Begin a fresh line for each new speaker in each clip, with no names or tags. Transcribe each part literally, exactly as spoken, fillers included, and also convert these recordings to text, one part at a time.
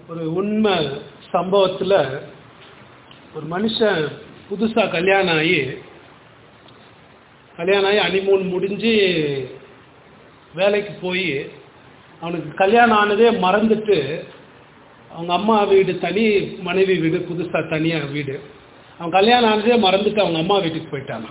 ஒரு உண்மை சம்பவத்தில் ஒரு மனுஷன் புதுசாக கல்யாணம் ஆகி கல்யாணம் ஆகி ஹனிமூன் முடிஞ்சு வேலைக்கு போய் அவனுக்கு கல்யாணம் ஆனதே மறந்துட்டு அவங்க அம்மா வீடு தனி, மனைவி வீடு புதுசாக தனியாக வீடு. அவன் கல்யாணம் ஆனதே மறந்துட்டு அவங்க அம்மா வீட்டுக்கு போயிட்டான்.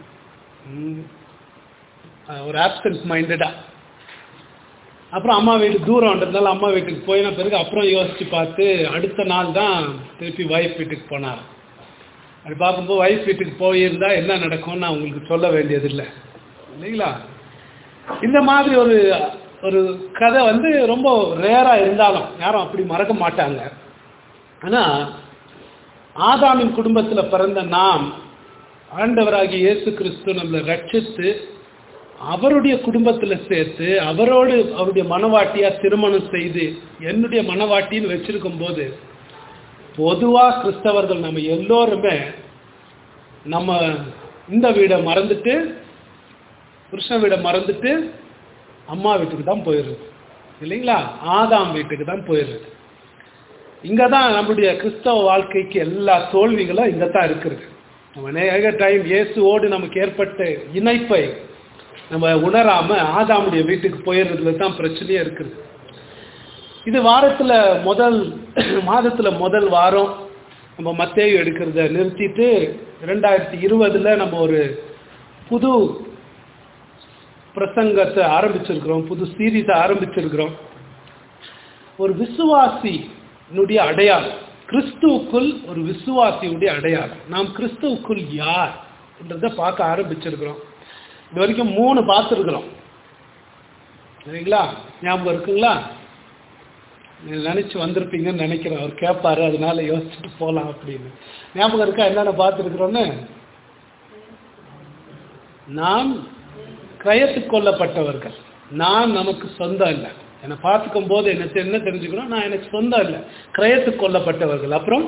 ஒரு ஆப்சன்ட் மைண்டடாக. அப்புறம் அம்மா வீடு தூரம்ன்றதுனால அம்மா வீட்டுக்கு போயின பிறகு அப்புறம் யோசித்து பார்த்து அடுத்த நாள் தான் திருப்பி ஒய்ஃப் வீட்டுக்கு போனார். அப்படி பார்க்கும்போது ஒய்ஃப் வீட்டுக்கு போயிருந்தா என்ன நடக்கும்னு நான் உங்களுக்கு சொல்ல வேண்டியதில்லை இல்லைங்களா. இந்த மாதிரி ஒரு ஒரு கதை வந்து ரொம்ப ரேராக இருந்தாலும் யாரும் அப்படி மறக்க மாட்டாங்க. ஆனால் ஆதாமின் குடும்பத்தில் பிறந்த நாம் ஆண்டவராகிய இயேசு கிறிஸ்து நம்மளை ரட்சித்து அவருடைய குடும்பத்தில் சேர்த்து அவரோடு அவருடைய மனவாட்டியா திருமணம் செய்து என்னுடைய மனவாட்டின்னு வச்சிருக்கும் போது பொதுவாக கிறிஸ்தவர்கள் நம்ம எல்லோருமே நம்ம இந்த வீடை மறந்துட்டு புருஷன் வீடை மறந்துட்டு அம்மா வீட்டுக்கு தான் போயிடுறது இல்லைங்களா. ஆதாம் வீட்டுக்கு தான் போயிடுறது. இங்கே தான் நம்மளுடைய கிறிஸ்தவ வாழ்க்கைக்கு எல்லா தோல்விகளும் இங்கே தான் இருக்கிறது. நம்ம நேக டைம் இயேசுவோடு நமக்கு ஏற்பட்ட இணைப்பை நம்ம உணராம ஆதாமுடைய வீட்டுக்கு போயிடுறதுல தான் பிரச்சனையே இருக்குது. இது வாரத்துல முதல் மாதத்துல முதல் வாரம் நம்ம மத்தேயு எடுக்கிறத நிறுத்திட்டு இரண்டாயிரத்தி இருபதுல நம்ம ஒரு புது பிரசங்கத்தை ஆரம்பிச்சிருக்கிறோம், புது சீரீஸை ஆரம்பிச்சிருக்கிறோம். ஒரு விசுவாசியினுடைய அடையாளம், கிறிஸ்துவுக்குள் ஒரு விசுவாசியுடைய அடையாளம். நாம் கிறிஸ்துவுக்குள் யார் என்றதை பார்க்க ஆரம்பிச்சிருக்கிறோம். இது வரைக்கும் மூணு பார்த்துருக்குறோம் சரிங்களா. ஞாபகம் இருக்குங்களா? நினைச்சு வந்திருப்பீங்கன்னு நினைக்கிறேன். அவர் கேட்பாரு, அதனால யோசிச்சுட்டு போகலாம் அப்படின்னு. ஞாபகம் இருக்கா என்னென்ன பார்த்துருக்குறோன்னு? நாம் கிரயத்துக்கு கொல்லப்பட்டவர்கள். நான் நமக்கு சொந்தம் இல்லை. என்னை பார்த்துக்கும் போது என்ன என்ன தெரிஞ்சுக்கணும், நான் எனக்கு சொந்தம் இல்லை, கிரயத்துக்கு கொல்லப்பட்டவர்கள். அப்புறம்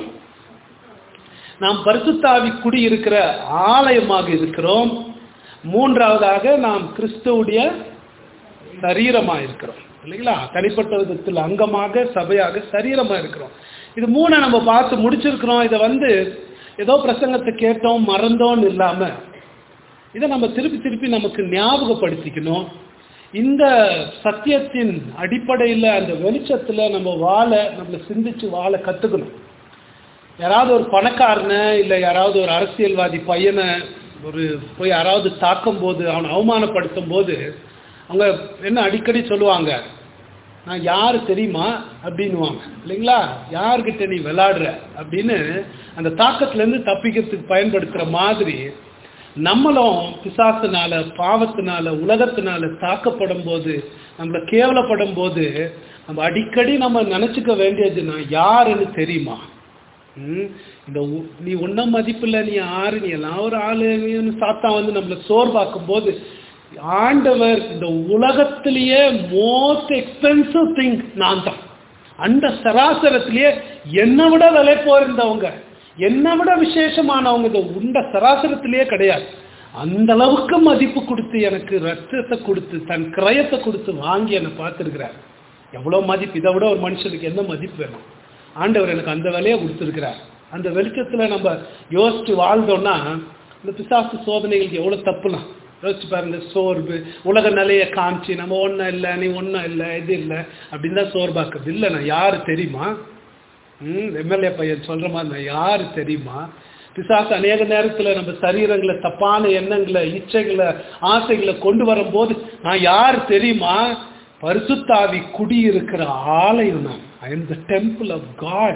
நாம் பரிசுத்தாவி குடி இருக்கிற ஆலயமாக இருக்கிறோம். மூன்றாவதாக நாம் கிறிஸ்துவுடைய சரீரமாக இருக்கிறோம் இல்லைங்களா. தனிப்பட்ட விதத்தில் அங்கமாக சபையாக சரீரமாக இருக்கிறோம். இது மூணை நம்ம பார்த்து முடிச்சிருக்கிறோம். இதை வந்து ஏதோ பிரசங்கத்தை கேட்டோம் மறந்தோன்னு இல்லாமல் இதை நம்ம திருப்பி திருப்பி நமக்கு ஞாபகப்படுத்திக்கணும். இந்த சத்தியத்தின் அடிப்படையில் அந்த வெளிச்சத்தில் நம்ம வாழ நம்மளை சிந்திச்சு வாழ கற்றுக்கணும். யாராவது ஒரு பணக்காரனை இல்லை யாராவது ஒரு அரசியல்வாதி பையனை ஒரு போய் யாராவது தாக்கும் போது அவனை அவமானப்படுத்தும் போது அவங்க என்ன அடிக்கடி சொல்லுவாங்க, நான் யாரு தெரியுமா அப்படின்னுவாங்க இல்லைங்களா. யார்கிட்ட நீ விளையாடுற அப்படின்னு அந்த தாக்கத்திலேருந்து தப்பிக்கிறதுக்கு பயன்படுத்துகிற மாதிரி நம்மளும் பிசாசினால பாவத்தினால உலகத்தினால தாக்கப்படும் போது நம்மளை கேவலப்படும் போது நம்ம அடிக்கடி நம்ம நினச்சிக்க வேண்டியது, நான் யாருன்னு தெரியுமா, இந்த நீ ஒன்றும் மதிப்பில்லை, நீ யாரு, நீ எல்லாம் ஒரு ஆளு சாத்தா வந்து நம்மளை சோர்வாக்கும் போது ஆண்டவர் இந்த உலகத்திலேயே மோஸ்ட் எக்ஸ்பென்சிவ் திங் நான் தான், அந்த சராசரத்திலேயே என்னை விட விலை போயிருந்தவங்க, என்னை விட விசேஷமானவங்க இந்த உண்ட சராசரத்திலேயே கிடையாது. அந்த அளவுக்கு மதிப்பு கொடுத்து எனக்கு ரத்தத்தை கொடுத்து தன் கிரயத்தை கொடுத்து வாங்கி என்னை பார்த்துருக்கிறார். எவ்வளோ மதிப்பு, இதை விட ஒரு மனுஷனுக்கு என்ன மதிப்பு வேணும்? ஆண்டவர் எனக்கு அந்த வேலையை கொடுத்துருக்கிறார். அந்த வெளிச்சத்தில் நம்ம யோசிச்சு வாழ்ந்தோம்னா இந்த பிசாசு சோதனைகளுக்கு எவ்வளோ தப்புலாம் யோசிச்சு பாருங்க. சோர்வு, உலக நிலையை காமிச்சு நம்ம ஒன்றும் இல்லை, நீ ஒன்றும் இல்லை, இது இல்லை அப்படின்னு தான் சோர்வாக்குறது. இல்லை நான் யாரு தெரியுமா, ம் எம்எல்ஏ பையன் சொல்கிற மாதிரி நான் யாரு தெரியுமா. பிசாசு அநேக நேரத்தில் நம்ம சரீரங்களை தப்பான எண்ணங்களை இச்சைகளை ஆசைகளை கொண்டு வரும்போது நான் யார் தெரியுமா, பரிசுத்தாவி குடியிருக்கிற ஆலயம் நான். I am the temple of God.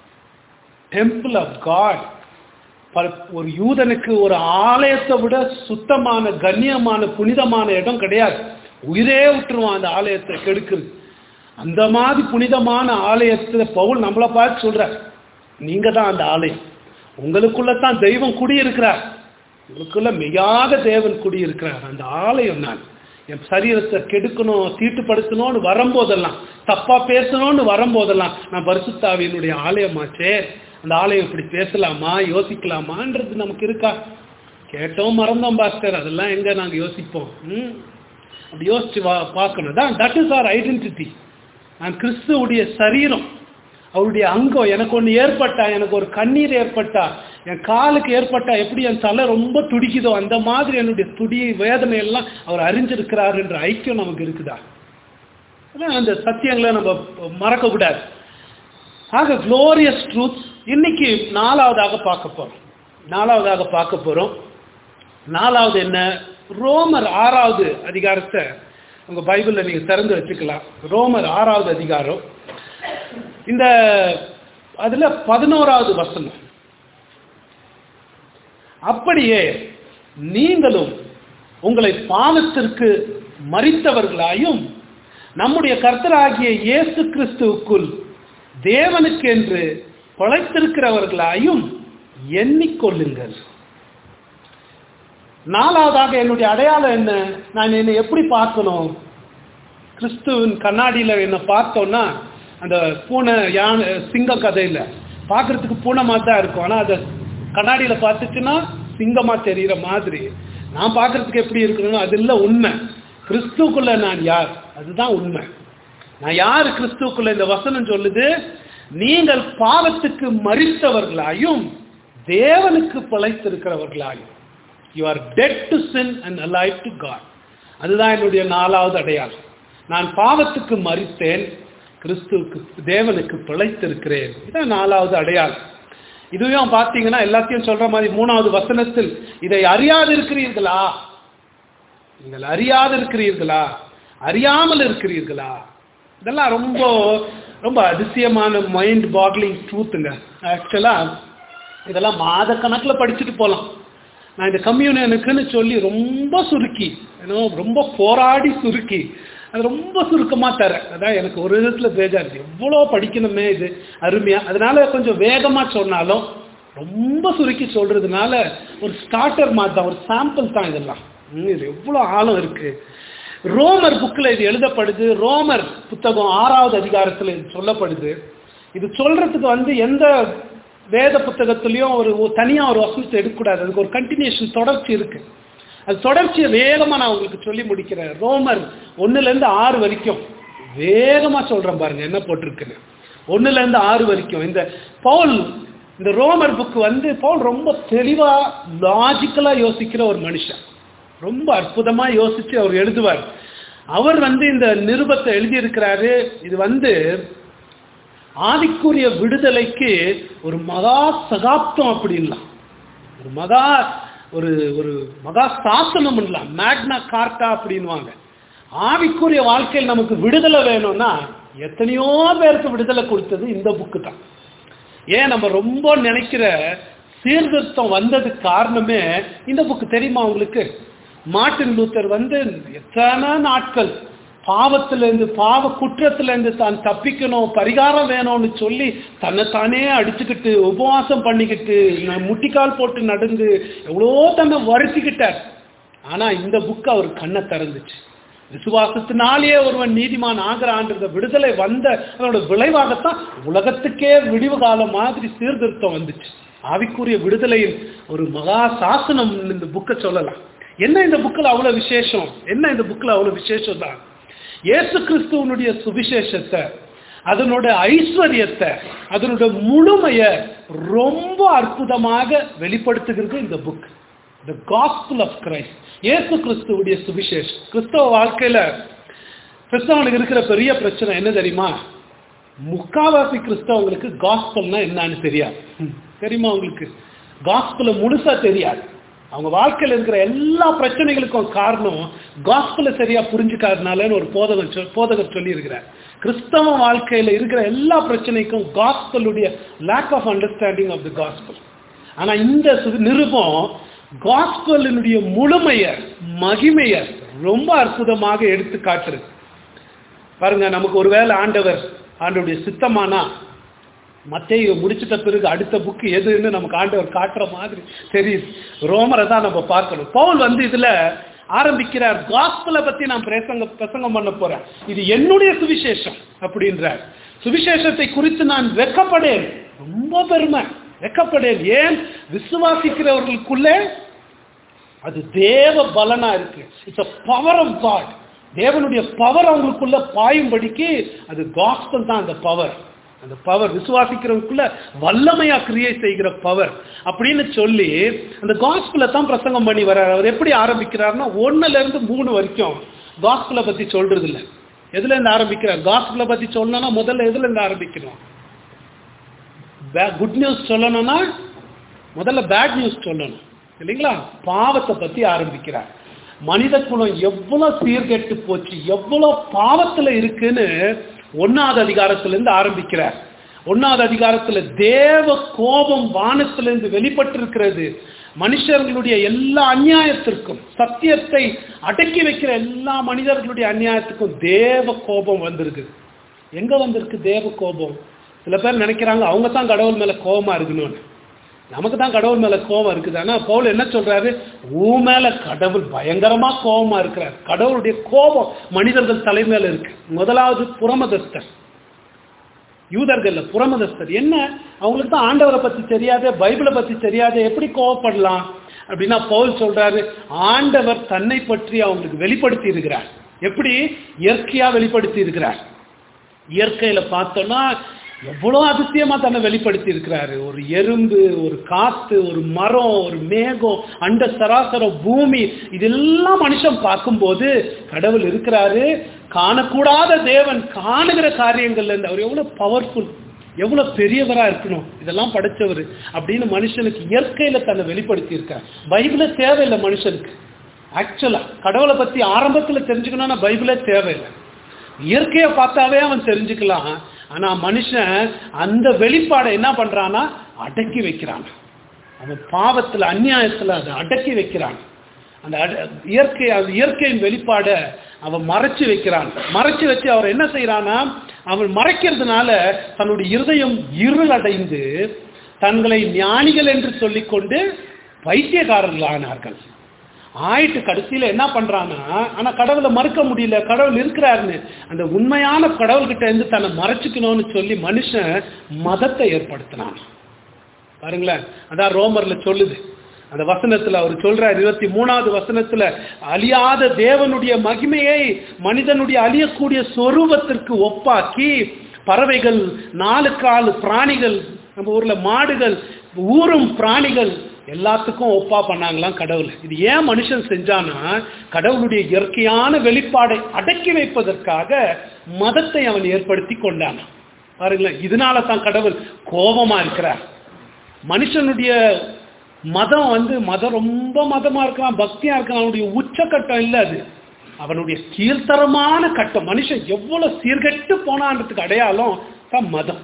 Temple of God. ஒரு யூதனுக்கு ஒரு ஆலயத்தை விட சுத்தமான கண்ணியமான புனிதமான இடம் கிடையாது. உயிரே விட்டுருவான் அந்த ஆலயத்தை கெடுக்குது. அந்த மாதிரி புனிதமான ஆலயத்தை பவுல் நம்மளை பார்த்து சொல்றார், நீங்க தான் அந்த ஆலயம், உங்களுக்குள்ள தான் தெய்வம் குடியிருக்கிறார், உங்களுக்குள்ள மிகாத தேவன் குடியிருக்கிறார். அந்த ஆலயம் நான். என் சரீரத்தை கெடுக்கணும் தீட்டுப்படுத்தணும்னு வரும்போதெல்லாம், தப்பா பேசணும்னு வரும்போதெல்லாம் நான் பரிசுத்தாவியினுடைய ஆலயமாச்சே, அந்த ஆலயம் இப்படி பேசலாமா யோசிக்கலாமான்றது நமக்கு இருக்கா? கேட்டோம் மறந்தோம் பாஸ்டர், அதெல்லாம் எங்க நாங்கள் யோசிப்போம். ம் அப்படி யோசிச்சு வா பார்க்கணும் தான். That is our identity. நான் கிறிஸ்துவுடைய சரீரம். அவருடைய அங்கம், எனக்கு ஒன்று ஏற்பட்டா, எனக்கு ஒரு கண்ணீர் ஏற்பட்டா, என் காலுக்கு ஏற்பட்டா எப்படி என் தலை ரொம்ப துடிக்குதோ அந்த மாதிரி என்னுடைய துடி வேதனை எல்லாம் அவர் அறிஞ்சிருக்கிறார் என்ற ஐக்கியம் நமக்கு இருக்குதா? அதான் அந்த சத்தியங்களை நம்ம மறக்க கூடாது. ஆக குளோரியஸ் ட்ரூத் இன்னைக்கு நாலாவதாக பார்க்க போறோம். நாலாவதாக பார்க்க போறோம். நாலாவது என்ன? ரோமர் ஆறாவது அதிகாரத்தை உங்க பைபிள்ல நீங்க திறந்து வச்சுக்கலாம். ரோமர் ஆறாவது அதிகாரம், இந்த அதுல பதினோராவது வசனம். அப்படியே நீங்களும் உங்களை பாவத்திற்கு மரித்தவர்களாயும் நம்முடைய கர்த்தராகிய இயேசு கிறிஸ்துவுக்குள் தேவனுக்கு என்று பிழைத்திருக்கிறவர்களாயும் எண்ணிக்கொள்ளுங்கள். நாலாவதாக என்னுடைய அடையாளம் என்ன? நான் என்னை எப்படி பார்க்கணும்? கிறிஸ்துவின் கண்ணாடியில் என்னை பார்த்தோன்னா அந்த பூனை யானை சிங்க கதையில் பார்க்கறதுக்கு பூனை மாதிரி தான் இருக்கும். ஆனால் அதை கண்ணாடியில் பார்த்துச்சுன்னா சிங்கமாக தெரிகிற மாதிரி நான் பார்க்கறதுக்கு எப்படி இருக்கணும்? அது இல்லை உண்மை. கிறிஸ்துக்குள்ள நான் யார், அதுதான் உண்மை. நான் யார் கிறிஸ்துக்குள்ள? இந்த வசனம் சொல்லுது, நீங்கள் பாவத்துக்கு மரித்தவர்களாயும் தேவனுக்கு பிழைத்திருக்கிறவர்களாயும். You are dead to sin and alive to God. அதுதான் என்னுடைய நாலாவது அடையாளம். நான் பாவத்துக்கு மரித்தேன், கிறிஸ்துவுக்கு தேவனுக்கு பிழைத்திருக்கிறேன். இதான் நாலாவது அடையாளம். இதுவும் பார்த்தீங்கன்னா எல்லாத்தையும் சொல்ற மாதிரி மூணாவது வசனத்தில் இதை அறியாது இருக்கிறீர்களா, நீங்கள் அறியாது இருக்கிறீர்களா, அறியாமல் இருக்கிறீர்களா, இதெல்லாம் ரொம்ப ரொம்ப அதிசயமான மைண்ட் பாக்லிங் ட்ரூத்துங்க. ஆக்சுவலா இதெல்லாம் மாத கணக்கில் படிச்சுட்டு போகலாம். நான் இந்த கம்யூனியனுக்குன்னு சொல்லி ரொம்ப சுருக்கி, ரொம்ப போராடி சுருக்கி அது ரொம்ப சுருக்கமாக தரேன். அதான் எனக்கு ஒரு விதத்தில் பேஜாச்சு, எவ்வளோ படிக்கணுமே இது அருமையா. அதனால கொஞ்சம் வேகமாக சொன்னாலும் ரொம்ப சுருக்கி சொல்றதுனால ஒரு ஸ்டார்டர் மாதிரி தான், ஒரு சாம்பிள் தான் இதெல்லாம். இது எவ்வளோ ஆழம் இருக்கு. ரோமர் புக்கில் இது எழுதப்படுது. ரோமர் புத்தகம் ஆறாவது அதிகாரத்தில் இது சொல்லப்படுது. இது சொல்றதுக்கு வந்து எந்த வேத புத்தகத்திலையும் ஒரு தனியாக ஒரு வசனத்தை எடுக்கக்கூடாது. அதுக்கு ஒரு கண்டினியூஷன், தொடர்ச்சி இருக்கு. அது தொடர்ச்சியை வேகமாக நான் உங்களுக்கு சொல்லி முடிக்கிறேன். ரோமர் ஒன்றுலேருந்து ஆறு வரைக்கும் வேகமாக சொல்கிறேன் பாருங்க என்ன போட்டிருக்குன்னு. ஒன்றுலேருந்து ஆறு வரைக்கும் இந்த பவுல், இந்த ரோமர் புக்கு வந்து பவுல் ரொம்ப தெளிவாக லாஜிக்கலாக யோசிக்கிற ஒரு மனுஷன். ரொம்ப அற்புதமாக யோசித்து அவர் எழுதுவார். அவர் வந்து இந்த நிருபத்தை எழுதியிருக்கிறாரு. இது வந்து ஆவிக்குரிய விடுதலைக்கு ஒரு மகா சகாப்தம் அப்படின்லாம், ஒரு மகா ஒரு ஒரு மகா சாசனம் இல்லலாம், மேக்னா கார்ட்டா அப்படின்வாங்க. ஆவிக்குரிய வாழ்க்கையில் நமக்கு விடுதலை வேணும்னா எத்தனையோ பேருக்கு விடுதலை கொடுத்தது இந்த புக்கு தான். ஏன் நம்ம ரொம்ப நினைக்கிற சீர்திருத்தம் வந்ததுக்கு காரணமே இந்த புக்கு. தெரியுமா உங்களுக்கு? மார்ட்டின் லூத்தர் வந்து எத்தனை நாட்கள் பாவத்திலேருந்து, பாவ குற்றத்திலேருந்து தான் தப்பிக்கணும், பரிகாரம் வேணும்னு சொல்லி தன்னைத்தானே அடிச்சுக்கிட்டு உபவாசம் பண்ணிக்கிட்டு முட்டிக்கால் போட்டு நடந்து எவ்வளோ தன்னை வருத்திக்கிட்டார். ஆனால் இந்த புக்கு அவர் கண்ணை திறந்துச்சு. விசுவாசத்தினாலேயே ஒருவன் நீதிமான் ஆகிறான்ற விடுதலை வந்த அதோட விளைவாகத்தான் உலகத்துக்கே விடிவு காலம் மாதிரி சீர்திருத்தம் வந்துச்சு. ஆவிக்குரிய விடுதலையில் ஒரு மகா சாசனம் இந்த புக்கை சொல்லலாம். என்ன இந்த புக்கில் அவ்வளோ விசேஷம்? என்ன இந்த புக்கில் அவ்வளோ விசேஷம் தான்? இயேசு கிறிஸ்துவனுடைய சுவிசேஷத்தை, அதனுடைய ஐஸ்வர்யத்தை, அதனுடைய முழுமையை ரொம்ப அற்புதமாக வெளிப்படுத்துகிறது இந்த book, the gospel of Christ. இயேசு கிறிஸ்துவுடைய சுவிசேஷம். கிறிஸ்தவ வாழ்க்கையில கிறிஸ்தவனுக்கு இருக்கிற பெரிய பிரச்சனை என்ன தெரியுமா? முக்காவாசி கிறிஸ்தவங்களுக்கு காஸ்பல்னா என்னன்னு தெரியாது. தெரியுமா உங்களுக்கு? காஸ்பலை முழுசா தெரியாது. அவங்க வாழ்க்கையில் இருக்கிற எல்லா பிரச்சனைகளுக்கும் காரணம் காஸ்பலை சரியா புரிஞ்சுக்காதனாலன்னு ஒரு போதகர் போதகர் சொல்லி இருக்கிறார். கிறிஸ்தவ வாழ்க்கையில் இருக்கிற எல்லா பிரச்சனைக்கும் காஸ்பலுடைய lack of understanding of the gospel. ஆனா இந்த நிருபம் காஸ்பலினுடைய முழுமையை, மகிமையை ரொம்ப அற்புதமாக எடுத்து காட்டுறது. பாருங்க, நமக்கு ஒருவேளை ஆண்டவர் ஆண்டவருடைய சித்தமானா மத்தேயு முடிச்சிட்ட பிறகு அடுத்த புக்கு எதுன்னு நமக்கு ஆண்டவர் காட்டுற மாதிரி தெரியுது. ரோமரை தான் நம்ம பார்க்கணும். பவுல் வந்து இதுல ஆரம்பிக்கிறார், காஸ்பலை பத்தி நான் பிரசங்க பிரசங்கம் பண்ண போறேன், இது என்னுடைய சுவிசேஷம் அப்படின்றார். சுவிசேஷத்தை குறித்து நான் வெட்கப்படேன், ரொம்ப பெருமை, வெட்கப்படேன். ஏன்? விசுவாசிக்கிறவர்களுக்குள்ளே அது தேவ பலனா இருக்கு. It's a power of God. தேவனுடைய பவர் அவங்களுக்குள்ள பாயும்படிக்கு அது காஸ்பல் தான் அந்த பவர். அந்த பவர் விசுவாசிக்கிறவங்களுக்குள்ள வல்லமையா கிரியை செய்கிற பவர் அப்படின்னு சொல்லி அந்த காஸ்பலை தான் பிரசங்கம் பண்ணி வர்றாரு. அவர் எப்படி ஆரம்பிக்கிறாருன்னா ஒன்னுல இருந்து மூணு வரைக்கும் காஸ்பலை பத்தி சொல்றது இல்லை. எதுல இருந்து ஆரம்பிக்கிறார்? காஸ்பலை பத்தி சொல்லணும்னா முதல்ல எதுல இருந்து ஆரம்பிக்கணும்? குட் நியூஸ் சொல்லணும்னா முதல்ல பேட் நியூஸ் சொல்லணும் இல்லைங்களா? பாவத்தை பத்தி ஆரம்பிக்கிறார். மனித குலம் எவ்வளவு சீர்கெட்டு போச்சு, எவ்வளவு பாவத்துல இருக்குன்னு ஒன்னாவது அதிகாரத்திலிருந்து ஆரம்பிக்கிறார். ஒன்னாவது அதிகாரத்துல தேவ கோபம் வானத்திலிருந்து வெளிப்பட்டு இருக்கிறது. மனுஷர்களுடைய எல்லா அநியாயத்திற்கும், சத்தியத்தை அடக்கி வைக்கிற எல்லா மனிதர்களுடைய அநியாயத்துக்கும் தேவ கோபம் வந்திருக்கு. எங்க வந்திருக்கு தேவ கோபம்? சில பேர் நினைக்கிறாங்க அவங்க தான் கடவுள் மேல கோபமா இருக்கணும்னு. நமக்கு தான் கடவுள் மேல கோபம் இருக்குது. ஆனா பவுல் என்ன சொல்றாரு? ஊ மேல கடவுள் பயங்கரமா கோபமா இருக்கிறார். கடவுளுடைய கோபம் மனிதர்கள் தலைமையில இருக்கு. முதலாவது புறமதஸ்தர், யூதர்கள் புறமதஸ்தர். என்ன அவங்களுக்கு தான் ஆண்டவரை பத்தி தெரியாத, பைபிளை பத்தி தெரியாத, எப்படி கோபப்படலாம் அப்படின்னா பவுல் சொல்றாரு ஆண்டவர் தன்னை பற்றி அவங்களுக்கு வெளிப்படுத்தி இருக்கிறார். எப்படி? இயற்கையா வெளிப்படுத்தி இருக்கிறார். இயற்கையில பார்த்தோம்னா எவ்வளோ அதிசயமா தன்னை வெளிப்படுத்தி இருக்கிறாரு. ஒரு எறும்பு, ஒரு காத்து, ஒரு மரம், ஒரு மேகம், அண்ட சராசரம், பூமி, இதெல்லாம் மனுஷன் பார்க்கும்போது கடவுள் இருக்கிறாரு. காணக்கூடாத தேவன் காணுகிற காரியங்கள்ல இருந்து அவர் எவ்வளவு பவர்ஃபுல், எவ்வளவு பெரியவரா இருக்கணும், இதெல்லாம் படைச்சவர் அப்படின்னு மனுஷனுக்கு இயற்கையில தன்னை வெளிப்படுத்தி இருக்கார். பைபிளே தேவையில்லை மனுஷனுக்கு. ஆக்சுவலா கடவுளை பத்தி ஆரம்பத்துல தெரிஞ்சுக்கணும்னா பைபிளே தேவையில்லை. இயற்கையை பார்த்தாவே அவன் தெரிஞ்சுக்கலாம். ஆனா மனுஷன் அந்த வெளிப்பாடை என்ன பண்றான்னா அடக்கி வைக்கிறான். அவன் பாவத்துல அநியாயத்துல அதை அடக்கி வைக்கிறான். அந்த இயற்கை அந்த இயற்கையின் வெளிப்பாட அவன் மறைச்சு வைக்கிறான். மறைச்சு வச்சு அவர் என்ன செய்யறான்னா அவன் மறைக்கிறதுனால தன்னுடைய இருதயம் இருள் அடைந்து தங்களை ஞானிகள் என்று சொல்லிக்கொண்டு பைத்தியக்காரர்கள் ஆனார்கள். ஆயிட்டு கடைசியில என்ன பண்றான்னா, ஆனா கடவுளை மறுக்க முடியல, கடவுள் இருக்கிறாருன்னு அந்த உண்மையான கடவுள்கிட்ட இருந்து தன்னை மறைச்சிக்கணும்னு சொல்லி மனுஷன் மதத்தை ஏற்படுத்தினான். பாருங்களேன், அதான் ரோமர்ல சொல்லுது அந்த வசனத்துல அவர் சொல்றார், இருபத்தி மூணாவது வசனத்துல, அழியாத தேவனுடைய மகிமையை மனிதனுடைய அழியக்கூடிய சொரூபத்திற்கு ஒப்பாக்கி பறவைகள், நாலு கால் பிராணிகள், நம்ம ஊர்ல மாடுகள், ஊரும் பிராணிகள் எல்லாத்துக்கும் ஒப்பா பண்ணாங்களாம் கடவுள். இது ஏன் மனுஷன் செஞ்சானா கடவுளுடைய இயற்கையான வெளிப்பாடை அடக்கி வைப்பதற்காக மதத்தை அவன் ஏற்படுத்தி கொண்டான். பாருங்களேன், இதனால தான் கடவுள் கோபமா இருக்கிறார். மனுஷனுடைய மதம் வந்து மதம் ரொம்ப மதமா இருக்கலாம், பக்தியா இருக்கலாம், அவனுடைய உச்சக்கட்டம் இல்லை, அது அவனுடைய கீழ்த்தரமான கட்டம். மனுஷன் எவ்வளவு சீர்கெட்டு போனான்றதுக்கு அடையாளம் தான் மதம்.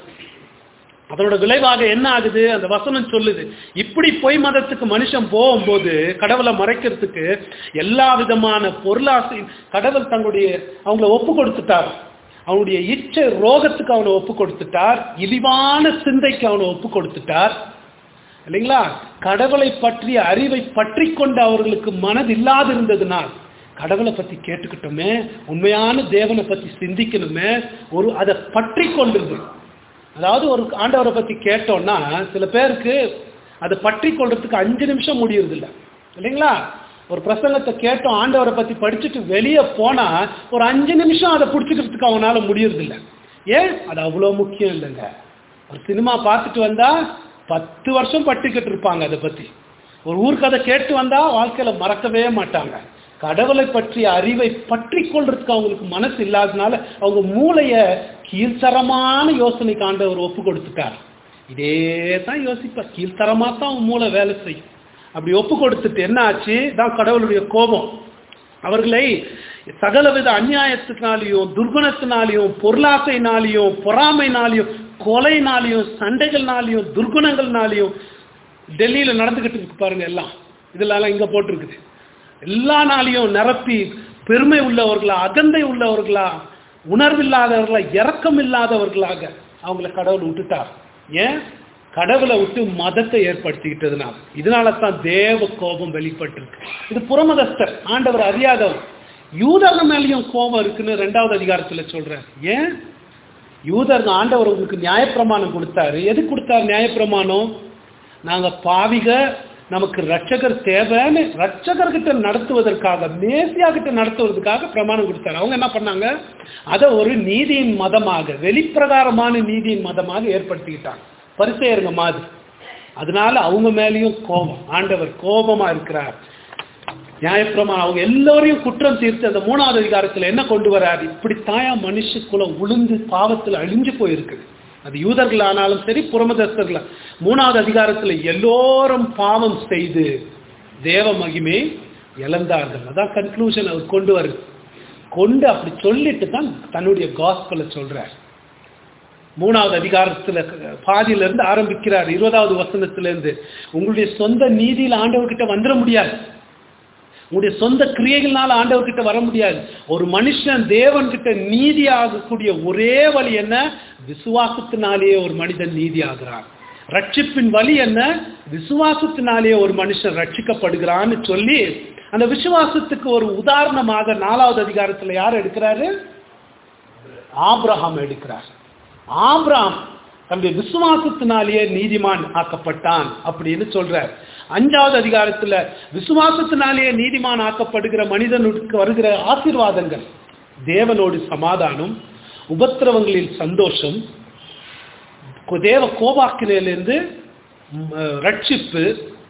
அதனோட விளைவாக என்ன ஆகுது? அந்த வசனம் சொல்லுது, இப்படி பொய் மதத்துக்கு மனுஷன் போகும்போது கடவுளை மறைக்கிறதுக்கு எல்லா விதமான பொருளாசை கடவுள் தங்களுடைய அவங்கள ஒப்பு கொடுத்துட்டார். அவனுடைய இச்சை ரோகத்துக்கு அவனை ஒப்பு கொடுத்துட்டார். இழிவான சிந்தைக்கு அவனை ஒப்பு கொடுத்துட்டார் இல்லைங்களா? கடவுளை பற்றிய அறிவை பற்றி கொண்டு அவர்களுக்கு மனது இல்லாது இருந்ததுனால் கடவுளை பத்தி கேட்டுக்கிட்டோமே, உண்மையான தேவனை பத்தி சிந்திக்கணுமே, ஒரு அதை பற்றி கொள்ளுது. அதாவது ஒரு ஆண்டவரை பத்தி கேட்டோம்னா சில பேருக்கு அதை பற்றி கொள்றதுக்கு அஞ்சு நிமிஷம் முடியறது இல்லை இல்லைங்களா? ஒரு பிரசங்கத்தை கேட்டோம், ஆண்டவரை பத்தி படிச்சுட்டு வெளியே போனா ஒரு அஞ்சு நிமிஷம் அதை பிடிச்சிக்கிறதுக்கு அவனால முடியறது இல்லை. ஏன்? அது அவ்வளோ முக்கியம் இல்லைங்க. ஒரு சினிமா பார்த்துட்டு வந்தா பத்து வருஷம் பட்டுக்கிட்டு இருப்பாங்க அதை பத்தி. ஒரு ஊர்க்கதை கேட்டு வந்தா வாழ்க்கையில மறக்கவே மாட்டாங்க. கடவுளை பற்றிய அறிவை பற்றி கொள்றதுக்கு அவங்களுக்கு மனசு இல்லாதனால அவங்க மூளைய கீழ்த்தரமான யோசனைக்கு ஆண்டவர் ஒப்பு கொடுத்துட்டார். இதே தான் யோசிப்பா, கீழ்த்தரமா தான் அவன் மூளை வேலை செய்யும். அப்படி ஒப்பு கொடுத்துட்டு என்ன ஆச்சு? தான் கடவுளுடைய கோபம். அவர்களை சகலவித அநியாயத்தினாலையும், துர்குணத்தினாலையும், பொருளாசைனாலையும், பொறாமைனாலையும், கொலைனாலையும், சண்டைகள்னாலையும், துர்குணங்கள்னாலையும், டெல்லியில நடந்துகிட்டு இருக்கு பாருங்க, எல்லாம் இதெல்லாம் இங்க போட்டிருக்குது, எல்லா நாளையும் நிரப்பி பெருமை உள்ளவர்களா, அகந்தை உள்ளவர்களா, உணர்வில்லாதவர்களா, இரக்கம் இல்லாதவர்களாக அவங்கள கடவுள் விட்டுட்டார். ஏன்? கடவுளை விட்டு மதத்தை ஏற்படுத்திக்கிட்டதுனால. இதனால தான் தேவ கோபம் வெளிப்பட்டிருக்கு. இது புறமதஸ்தர், ஆண்டவர் அறியாதவர். யூதர்கள் மேலேயும் கோபம் இருக்குன்னு ரெண்டாவது அதிகாரத்துல சொல்றார். ஏன்? யூதர்கள் ஆண்டவர் உங்களுக்கு நியாயப்பிரமாணம் கொடுத்தாரு. எது கொடுத்தாரு நியாயப்பிரமாணம்? நாங்க பாவிக, நமக்கு ரட்சகர் தேவைன்னு ரட்சகர்கிட்ட நடத்துவதற்காக, மேசியா கிட்ட நடத்துவதற்காக பிரமாணம் கொடுத்தாரு. அவங்க என்ன பண்ணாங்க, அதை ஒரு நீதியின் மதமாக, வெளிப்பிரகாரமான நீதியின் மதமாக ஏற்படுத்திக்கிட்டாங்க, பரிசேயருங்க மாதிரி. அதனால அவங்க மேலேயும் கோபம், ஆண்டவர் கோபமா இருக்கிறார். நியாயப்பிரமாணம் அவங்க எல்லாரையும் குற்றம் தீர்த்து அந்த மூணாவது அதிகாரத்தில் என்ன கொண்டு வராரு, இப்படித்தாயா மனுஷ குலம் உளுந்து பாவத்தில் அழிஞ்சு போயிருக்குது. அது யூதர்கள் ஆனாலும் சரி, புறமதஸ்தர்கள். மூணாவது அதிகாரத்தில் எல்லோரும் பாவம் செய்து தேவ மகிமை இழந்தார்கள். அதான் கன்க்ளூஷன் அவர் கொண்டு வருது. கொண்டு அப்படி சொல்லிட்டு தான் தன்னுடைய காஸ்பலை சொல்றார். மூணாவது அதிகாரத்துல பாதியில இருந்து ஆரம்பிக்கிறார், இருபதாவது வசனத்திலிருந்து. உங்களுடைய சொந்த நீதியில் ஆண்டவர்கிட்ட வந்துட முடியாது, உங்களுடைய சொந்த கிரியைகளால் ஆண்டவர்கிட்ட வர முடியாது. ஒரு மனுஷன் தேவன் கிட்ட நீதி ஆகக்கூடிய ஒரே வழி என்ன, விசுவாசத்தினாலேயே ஒரு மனிதன் நீதி ஆகிறான். ரட்சிப்பின் வழி என்ன, விசுவாசத்தினாலேயே ஒரு மனுஷன் ரட்சிக்கப்படுகிறான்னு சொல்லி அந்த விசுவாசத்துக்கு ஒரு உதாரணமாக நாலாவது அதிகாரத்தில் யார் எடுக்கிறாரு, ஆபிரகாம் எடுக்கிறார். ஆபிரகாம் தன்னுடைய விசுவாசத்தினாலேயே நீதிமான் ஆக்கப்பட்டான் அப்படின்னு சொல்றார். அஞ்சாவது அதிகாரத்துல விசுவாசத்தினாலேயே நீதிமான் ஆக்கப்படுகிற மனிதனுக்கு வருகிற ஆசீர்வாதங்கள், தேவனோடு சமாதானம், உபத்திரவங்களில் சந்தோஷம், தேவ கோபாக்கினிலிருந்து ரட்சிப்பு,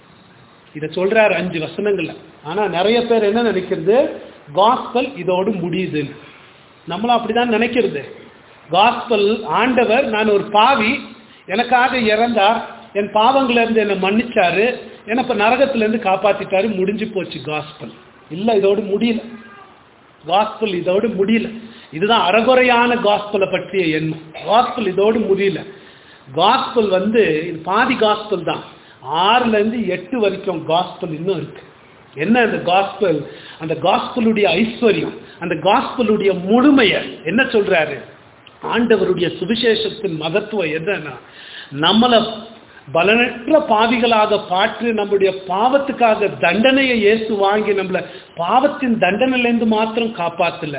இதை சொல்றார் அஞ்சு வசனங்கள்ல. ஆனா நிறைய பேர் என்ன நினைக்கிறது, காஸ்பல் இதோடு முடியுது. நம்மளும் அப்படிதான் நினைக்கிறது. காஸ்பல், ஆண்டவர் நான் ஒரு பாவி, எனக்காக இறந்தார், என் பாவங்கள்ல இருந்து என்னை மன்னிச்சாரு, என்ன இப்ப நரகத்துல இருந்து காப்பாத்திட்டாரு, முடிஞ்சு போச்சு காஸ்பல். இல்ல, இதோடு முடியல. காஸ்பல் இதோடு முடியல. இதுதான் அறகுறையான காஸ்பலை பற்றிய எண்ணம். காஸ்பல் இதோடு முடியல. காஸ்பல் வந்து இது பாதி காஸ்பல் தான். ஆறுல இருந்து எட்டு வரைக்கும் காஸ்பல் இன்னும் இருக்கு. என்ன அந்த காஸ்பல், அந்த காஸ்பலுடைய ஐஸ்வர்யம், அந்த காஸ்பலுடைய முழுமையை என்ன சொல்றாரு, ஆண்டவருடைய சுவிசேஷத்தின் மகத்துவம் என்னன்னா, நம்மளை பலனற்ற பாவிகளாக பாற்று நம்முடைய பாவத்துக்காக தண்டனையை இயேசு வாங்கி நம்மளை பாவத்தின் தண்டனையிலிருந்து மாத்திரம் காப்பாத்தல,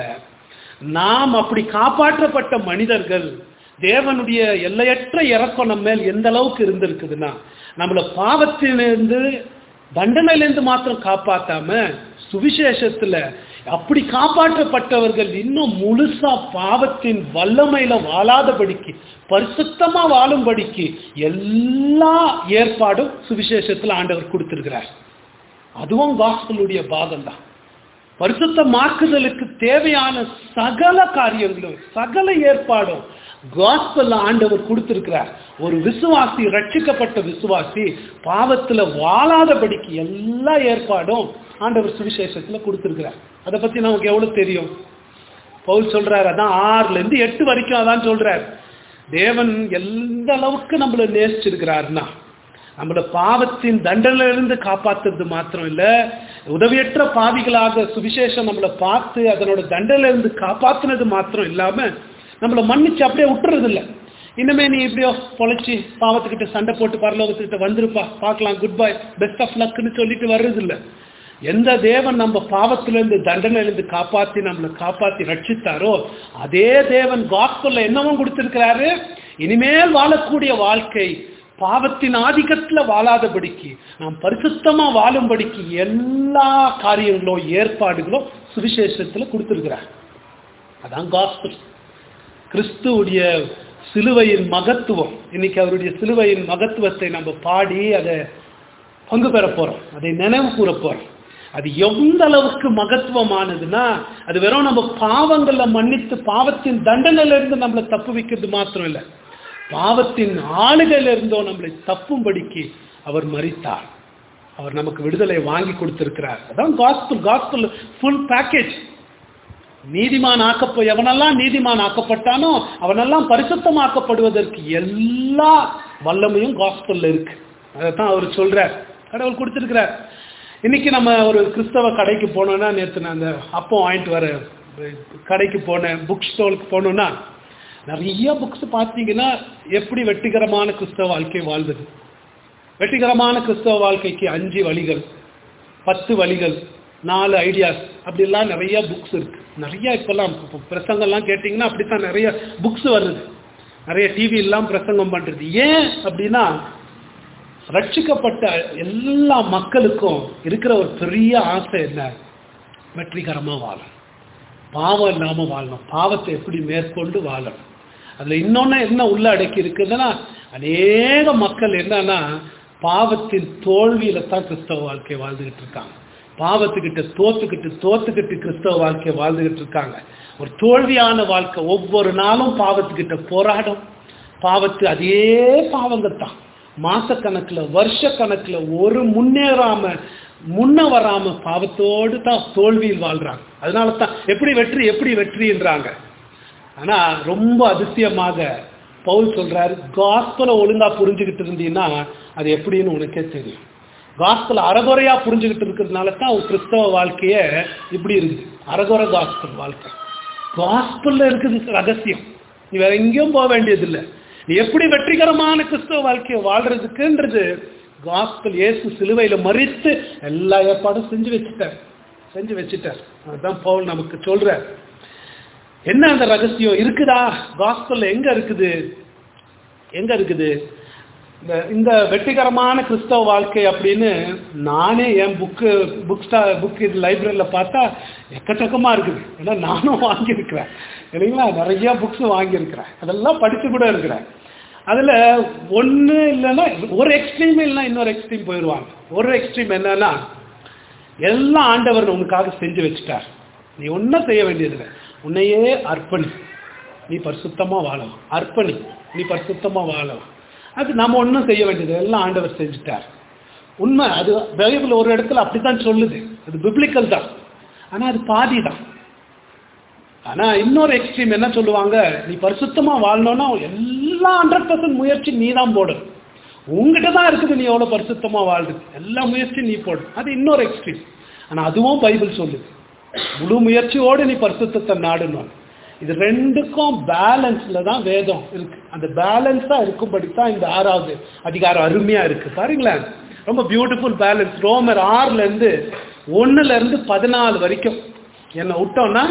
நாம் அப்படி காப்பாற்றப்பட்ட மனிதர்கள் தேவனுடைய எல்லையற்ற இறக்கம் நம்ம மேல் எந்த அளவுக்கு இருந்திருக்குதுன்னா, நம்மளை பாவத்திலிருந்து தண்டனையிலிருந்து மாத்திரம் காப்பாத்தாம சுவிசேஷத்துல அப்படி காப்பாற்றப்பட்டவர்கள் இன்னும் முழுசா பாவத்தின் வல்லமையில வாழாதபடிக்கு பரிசுத்தமா வாழும்படிக்கு எல்லா ஏற்பாடும் சுவிசேஷத்துல ஆண்டவர் கொடுத்திருக்கிறார். அதுவும் காஸ்பலுடைய பாகம் தான். பரிசுத்தமாக்குதலுக்கு தேவையான சகல காரியங்களும் சகல ஏற்பாடும் காஸ்பல்ல ஆண்டவர் கொடுத்திருக்கிறார். ஒரு விசுவாசி, ரட்சிக்கப்பட்ட விசுவாசி பாவத்துல வாழாதபடிக்கு எல்லா ஏற்பாடும் ஆண்டவர் சுவிசேஷத்துல கொடுத்திருக்கிறார். அதை பத்தி நமக்கு எவ்வளவு தெரியும்? பவுல் சொல்றாரு, அதான் ஆறுல இருந்து எட்டு வரைக்கும் அதான் சொல்றாரு. தேவன் எந்த அளவுக்கு நம்மளை நேசிச்சிருக்கிறாருன்னா, நம்மள பாவத்தின் தண்டனையிலிருந்து காப்பாத்துறது மாத்திரம் இல்ல, உதவியற்ற பாவிகளாக சுவிசேஷம் நம்மளை பார்த்து அதனோட தண்டனையிலிருந்து காப்பாத்துனது மாத்திரம் இல்லாம நம்மளை மன்னிச்சு அப்படியே விட்டுறது இல்லை. இனிமே நீ இப்படியோ பொழைச்சி பாவத்துக்கிட்ட சண்டை போட்டு பரலோகத்துக்கிட்ட வந்துருப்பா, பார்க்கலாம், குட் பை, பெஸ்ட் ஆஃப் லக்னு சொல்லிட்டு வர்றது இல்லை. எந்த தேவன் நம்ம பாவத்திலிருந்து தண்டனையிலிருந்து காப்பாத்தி நம்மளை காப்பாத்தி ரட்சித்தாரோ அதே தேவன் காஸ்பல்ல என்னவும் கொடுத்திருக்கிறாரு. இனிமேல் வாழக்கூடிய வாழ்க்கை பாவத்தின் ஆதிக்கத்துல வாழாதபடிக்கு, நாம் பரிசுத்தமா வாழும்படிக்கு எல்லா காரியங்களோ ஏற்பாடுகளோ சுவிசேஷத்துல கொடுத்திருக்கிறார். அதான் காஸ்பல். கிறிஸ்துவுடைய சிலுவையின் மகத்துவம், இன்னைக்கு அவருடைய சிலுவையின் மகத்துவத்தை நம்ம பாடி அதை பங்கு பெற போறோம், அதை நினைவு கூற போறோம். அது எந்த அளவுக்கு மகத்துவமானதுன்னா, அது வெறும் நம்ம பாவங்களை மன்னித்து பாவத்தின் தண்டனையில இருந்து நம்மளை தப்பு வைக்கிறது மாத்திரம் இல்லை, பாவத்தின் ஆளுகையில இருந்தோ நம்மளை தப்பும்படிக்கு அவர் மரித்தார். அவர் நமக்கு விடுதலை வாங்கி கொடுத்திருக்கிறார். அதான் காஸ்பல். Gospel full package. நீதிமான் ஆக்கப்ப எவனெல்லாம் நீதிமான் ஆக்கப்பட்டானோ அவனெல்லாம் பரிசுத்தமாக்கப்படுவதற்கு எல்லா வல்லமையும் காஸ்பல்ல இருக்கு. அதைத்தான் அவர் சொல்றார், கடவுள் கொடுத்திருக்கிறார். இன்னைக்கு நம்ம ஒரு கிறிஸ்தவ கடைக்கு போனோம்னா, நேற்று நான் அந்த அப்பம் வாங்கிட்டு வர கடைக்கு போனேன், புக் ஸ்டோருக்கு போனோம்னா நிறைய புக்ஸ் பார்த்தீங்கன்னா எப்படி வெற்றிகரமான கிறிஸ்தவ வாழ்க்கை வாழ்ந்தது. வெற்றிகரமான கிறிஸ்தவ வாழ்க்கைக்கு அஞ்சு வழிகள், பத்து வழிகள், நாலு ஐடியாஸ், அப்படிலாம் நிறைய புக்ஸ் இருக்கு. நிறைய இப்பெல்லாம் பிரசங்கம்லாம் கேட்டிங்கன்னா அப்படித்தான் நிறைய புக்ஸ் வருது. நிறைய டிவி எல்லாம் பிரசங்கம் பண்றது. ஏன் அப்படின்னா, ரட்சிக்கப்பட்ட எல்லா மக்களுக்கும் இருக்கிற ஒரு பெரிய ஆசை என்ன? வெற்றிகரமா வாழணும், பாவம் இல்லாம வாழணும், பாவத்தை எப்படி மேற்கொண்டு வாழணும். அதுல இன்னொன்னு என்ன உள்ள அடக்கி இருக்குதுன்னா, அநேக மக்கள் என்னன்னா பாவத்தின் தோல்வியில தான் கிறிஸ்தவ வாழ்க்கையை வாழ்ந்துகிட்டு இருக்காங்க. பாவத்துக்கிட்ட தோத்துக்கிட்டு தோத்துக்கிட்டு கிறிஸ்தவ வாழ்க்கையை வாழ்ந்துகிட்டு இருக்காங்க. ஒரு தோல்வியான வாழ்க்கை, ஒவ்வொரு நாளும் பாவத்துக்கிட்ட போராடும். பாவத்து அதே பாவங்கள் தான், மாசக்கணக்கில் வருஷ கணக்கில் ஒரு முன்னேறாம முன்ன வராம பாவத்தோடு தான் தோல்வியில் வாழ்றாங்க. அதனால தான் எப்படி வெற்றி எப்படி வெற்றின்றாங்க. ஆனா ரொம்ப அதிசயமாக பவுல் சொல்றாரு, காஸ்பலை ஒழுங்கா புரிஞ்சுக்கிட்டு இருந்தீங்கன்னா அது எப்படின்னு உனக்கே தெரியும். காஸ்பல் அறகுறையா புரிஞ்சுக்கிட்டு இருக்கிறதுனால தான் ஒரு கிறிஸ்தவ வாழ்க்கைய இப்படி இருக்குது, அறகுறை காஸ்பல் வாழ்க்கை. காஸ்பல்ல இருக்குது ரகசியம், நீ வேற எங்கேயும் போக வேண்டியதில்லை. நீ எப்படி வெற்றிகரமான கிறிஸ்தவ வாழ்க்கையை வாழ்றதுக்குன்றது காஸ்பல். இயேசு சிலுவையில மறித்து எல்லா ஏற்பாடும் செஞ்சு வச்சுட்டார் செஞ்சு வச்சுட்டார் அதுதான் பவுல் நமக்கு சொல்ற. என்ன அந்த ரகசியம் இருக்குதா காஸ்பல்ல? எங்க இருக்குது எங்க இருக்குது இந்த இந்த வெற்றிகரமான கிறிஸ்தவ வாழ்க்கை அப்படின்னு நானே என் புக்கு புக் ஸ்டா புக் இது லைப்ரரியில் பார்த்தா எக்கச்சக்கமா இருக்குது. ஏன்னா நானும் வாங்கியிருக்கிறேன் இல்லைங்களா, நிறைய புக்ஸ் வாங்கியிருக்கிறேன், அதெல்லாம் படிச்சு கூட இருக்கிறேன். அதில் ஒன்று இல்லைன்னா ஒரு எக்ஸ்ட்ரீம் இல்லைன்னா இன்னொரு எக்ஸ்ட்ரீம் போயிடுவாங்க. ஒரு எக்ஸ்ட்ரீம் என்னன்னா, எல்லாம் ஆண்டவர் உனக்காக செஞ்சு வச்சுட்டார், நீ ஒன்றும் செய்ய வேண்டியதில்லை, உன்னையே அர்ப்பணி, நீ பரிசுத்தமாக வாழலாம், அர்ப்பணி, நீ பரிசுத்தமாக வாழலாம், அது நம்ம ஒன்றும் செய்ய வேண்டியது, எல்லாம் ஆண்டவர் செஞ்சுட்டார். உண்மை, அது பைபிள் ஒரு இடத்துல அப்படித்தான் சொல்லுது, அது பிப்ளிக்கல் தான், ஆனால் அது பாதி தான். ஆனால் இன்னொரு எக்ஸ்ட்ரீம் என்ன சொல்லுவாங்க, நீ பரிசுத்தமாக வாழணும்னா எல்லாம் ஹண்ட்ரட் பர்சன்ட் முயற்சி நீ தான் போடணும், உங்ககிட்ட தான் இருக்குது நீ எவ்வளோ பரிசுத்தமாக வாழ்றது, எல்லா முயற்சியும் நீ போடு. அது இன்னொரு எக்ஸ்ட்ரீம். ஆனால் அதுவும் பைபிள் சொல்லுது, முழு முயற்சியோடு நீ பரிசுத்தத்தை நாடணும். இது ரெண்டுக்கும் பேலன்ஸ்ல தான் வேதம் இருக்கு. அந்த பேலன்ஸா இருக்கும்படி தான் இந்த ஆறாவது அதிகாரம் அருமையா இருக்கு. பாருங்களேன், ரொம்ப பியூட்டிஃபுல் பேலன்ஸ். ரோமர் ஆறுல இருந்து ஒன்னுல இருந்து பதினாலு வரைக்கும் என்ன விட்டோம்னா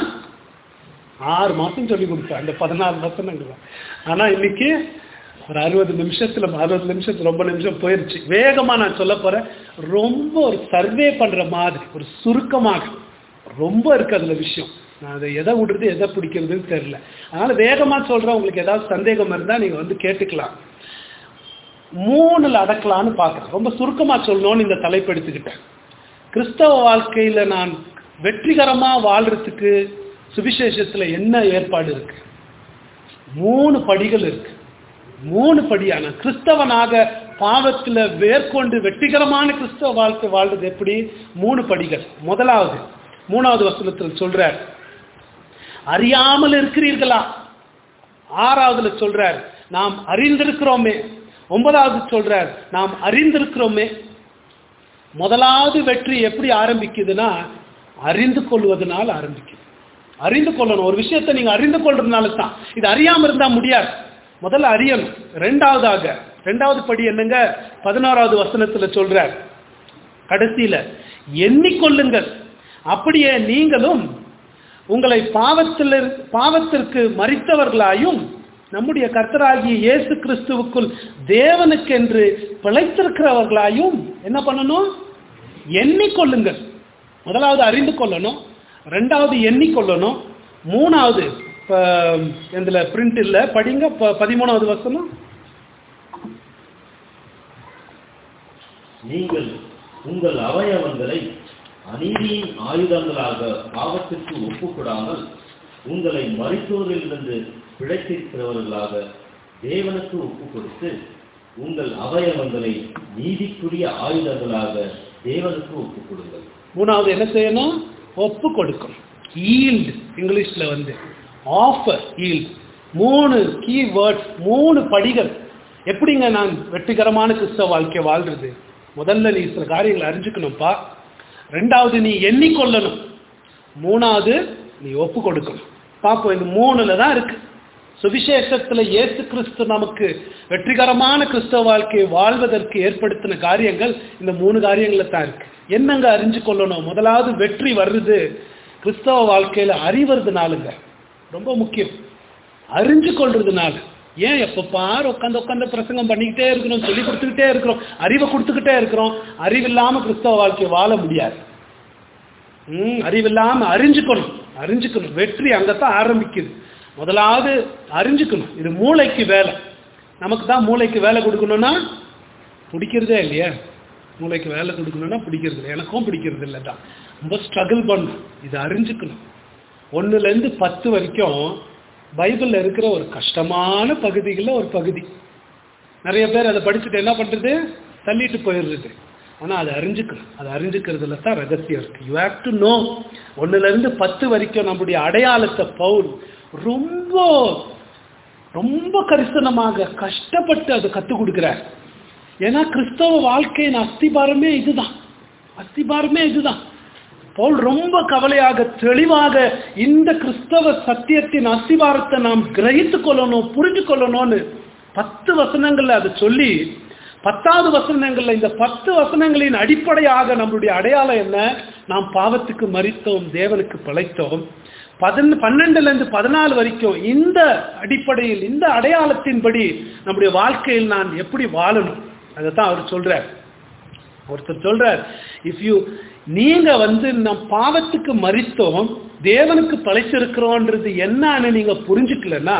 ஆறு மாசம் சொல்லி கொடுத்தேன் அந்த பதினாலு மாசம். ஆனா இன்னைக்கு ஒரு அறுபது நிமிஷத்துல அறுபது நிமிஷத்துல ரொம்ப நிமிஷம் போயிருச்சு. வேகமா நான் சொல்ல போறேன், ரொம்ப ஒரு சர்வே பண்ற மாதிரி, ஒரு சுருக்கமாக ரொம்ப இருக்கு அதுல விஷயம். நான் அதை எதை விடுறது எதை பிடிக்கிறதுன்னு தெரியல, அதனால வேகமா சொல்றேன். உங்களுக்கு ஏதாவது சந்தேகம் இருந்தா நீங்க வந்து கேட்டுக்கலாம். மூணுல அடக்கலான்னு பார்க்கறேன், ரொம்ப சுருக்கமா சொல்லணும்னு இந்த தலைப்பெடுத்துக்கிட்டேன். கிறிஸ்தவ வாழ்க்கையில நான் வெற்றிகரமா வாழ்றதுக்கு சுவிசேஷத்துல என்ன ஏற்பாடு இருக்கு? மூணு படிகள் இருக்கு. மூணு படியான கிறிஸ்தவனாக பாவத்துல வேர்கொண்டு வெற்றிகரமான கிறிஸ்தவ வாழ்க்கை வாழ்றது எப்படி? மூணு படிகள். முதலாவது மூணாவது வசனத்தில் சொல்றார், அறியாமல் இருக்கிறீர்களா? ஆறாவதுல சொல்றார், நாம் அறிந்திருக்கிறோமே. ஒன்பதாவது சொல்றார், நாம் அறிந்திருக்கிறோமே. முதலாவது வெற்றி எப்படி ஆரம்பிக்குதுன்னா, அறிந்து கொள்வதனால ஆரம்பிக்குது. அறிந்து கொள்ளணும், ஒரு விஷயத்தை நீங்க அறிந்து கொள்றதுனால தான். இது அறியாம இருந்தா முடியாது, முதல்ல அறியணும். ரெண்டாவதாக ரெண்டாவது படி என்னங்க? பதினோராவது வசனத்துல சொல்றார் கடைசியில, எண்ணிக்கொள்ளுங்கள், அப்படியே நீங்களும் உங்களை பாவத்தில் பாவத்திற்கு மரித்தவர்களாயும் நம்முடைய கர்த்தராகிய இயேசு கிறிஸ்துவுக்குள் தேவனுக்கென்று பிழைத்திருக்கிறவர்களாயும் என்ன பண்ணணும்? எண்ணிக்கொள்ளுங்கள். முதலாவது அறிந்து கொள்ளணும், ரெண்டாவது எண்ணிக்கொள்ளணும், மூணாவது இதுல பிரிண்ட் இல்ல, படிங்க பதிமூணாவது வசனம்.
நீங்கள் உங்கள் அவயவங்களை அநீதியின் ஆயுதங்களாக பாவத்திற்கு ஒப்புக்கூடாமல் உங்களை மரித்தோரிலிருந்து பிழைத்திருக்கிறவர்களாக தேவனுக்கு ஒப்பு கொடுத்து உங்கள் அவயவங்களை நீதிக்குரிய ஆயுதங்களாக தேவனுக்கு ஒப்பு கொடுங்கள். மூணாவது என்ன செய்யணும்? ஒப்பு கொடுக்கணும். ஈல்ட் இங்கிலீஷ்ல வந்து ஆஃபர், ஈல்ட். மூணு கீ வேர்ட்ஸ், மூணு படிகள். எப்படிங்க நான் வெற்றிகரமான கிறிஸ்தவ வாழ்க்கை வாழ்றது? முதல்ல நீ சில காரியங்களை அறிஞ்சுக்கணும்ப்பா. ரெண்டாவது நீ எண்ணிக்கொள்ளணும், மூணாவது நீ ஒப்பு கொடுக்கணும். பார்ப்போம், இந்த மூணுல தான் இருக்கு. சுவிசேஷத்துல இயேசு கிறிஸ்து நமக்கு வெற்றிகரமான கிறிஸ்தவ வாழ்க்கையை வாழ்வதற்கு ஏற்படுத்தின காரியங்கள் இந்த மூணு காரியங்கள தான் இருக்கு. என்னங்க அறிஞ்சு கொள்ளணும்? முதலாவது வெற்றி வருது கிறிஸ்தவ வாழ்க்கையில அறிவறதுனாலுங்க, ரொம்ப முக்கியம். அறிஞ்சு கொள்றதுனால
ஏன் எப்ப பாரு உட்காந்து உட்காந்து பிரசங்கம் பண்ணிக்கிட்டே இருக்கிறோம், சொல்லி கொடுத்துக்கிட்டே இருக்கிறோம், அறிவை கொடுத்துக்கிட்டே இருக்கிறோம். அறிவில்லாம கிறிஸ்தவ வாழ்க்கையை வாழ முடியாது. ம் அறிவில்லாம அறிஞ்சுக்கணும், அறிஞ்சுக்கணும். வெற்றி அங்கத்தான் ஆரம்பிக்குது. முதலாவது அறிஞ்சுக்கணும். இது மூளைக்கு வேலை. நமக்கு தான் மூளைக்கு வேலை கொடுக்கணும்னா பிடிக்கிறதே இல்லையா? மூளைக்கு வேலை கொடுக்கணும்னா பிடிக்கிறது இல்லை. எனக்கும் பிடிக்கிறது இல்லை தான். ரொம்ப ஸ்ட்ரகிள் பண்ணும். இது அறிஞ்சுக்கணும். ஒன்னுலேருந்து பத்து வரைக்கும் பைபிளில் இருக்கிற ஒரு கஷ்டமான பகுதிகளில் ஒரு பகுதி. நிறைய பேர் அதை படிச்சுட்டு என்ன பண்ணுறது, தள்ளிட்டு போயிடுறது. ஆனால் அதை அறிஞ்சுக்கணும். அதை அறிஞ்சுக்கிறதுல தான் ரகசியம் இருக்குது. You have to know. ஒன்னுலேருந்து பத்து வரைக்கும் நம்முடைய அடையாளத்தை பவுல் ரொம்ப ரொம்ப கரிசனமாக கஷ்டப்பட்டு அதை கற்றுக் கொடுக்குறார். ஏன்னா கிறிஸ்தவ வாழ்க்கையின் அஸ்திபாரமே இதுதான். அஸ்திபாரமே இதுதான். பவுல் ரொம்ப கவலையாக தெளிவாக இந்த கிறிஸ்தவ சத்தியத்தின் அஸ்திபாரத்தை நாம் கிரகித்து கொள்ளணும், புரிஞ்சு கொள்ளணும்னு பத்து வசனங்கள்ல அதை சொல்லி, பத்தாவது வசனங்கள்ல இந்த பத்து வசனங்களின் அடிப்படையாக நம்மளுடைய அடையாளம் என்ன, நாம் பாவத்துக்கு மரித்தோம், தேவனுக்கு பிழைத்தோம். பதின பன்னெண்டுல இருந்து பதினாலு வரைக்கும் இந்த அடிப்படையில், இந்த அடையாளத்தின்படி நம்முடைய வாழ்க்கையில் நான் எப்படி வாழணும் அதைத்தான் அவர் சொல்றார். ஒருத்தர் சொல்றார், இஃப் யூ நீங்க வந்து நம் பாவத்துக்கு மரித்தோம், தேவனுக்கு பிழைச்சிருக்கிறோன்றது என்னன்னு நீங்க புரிஞ்சுக்கலன்னா,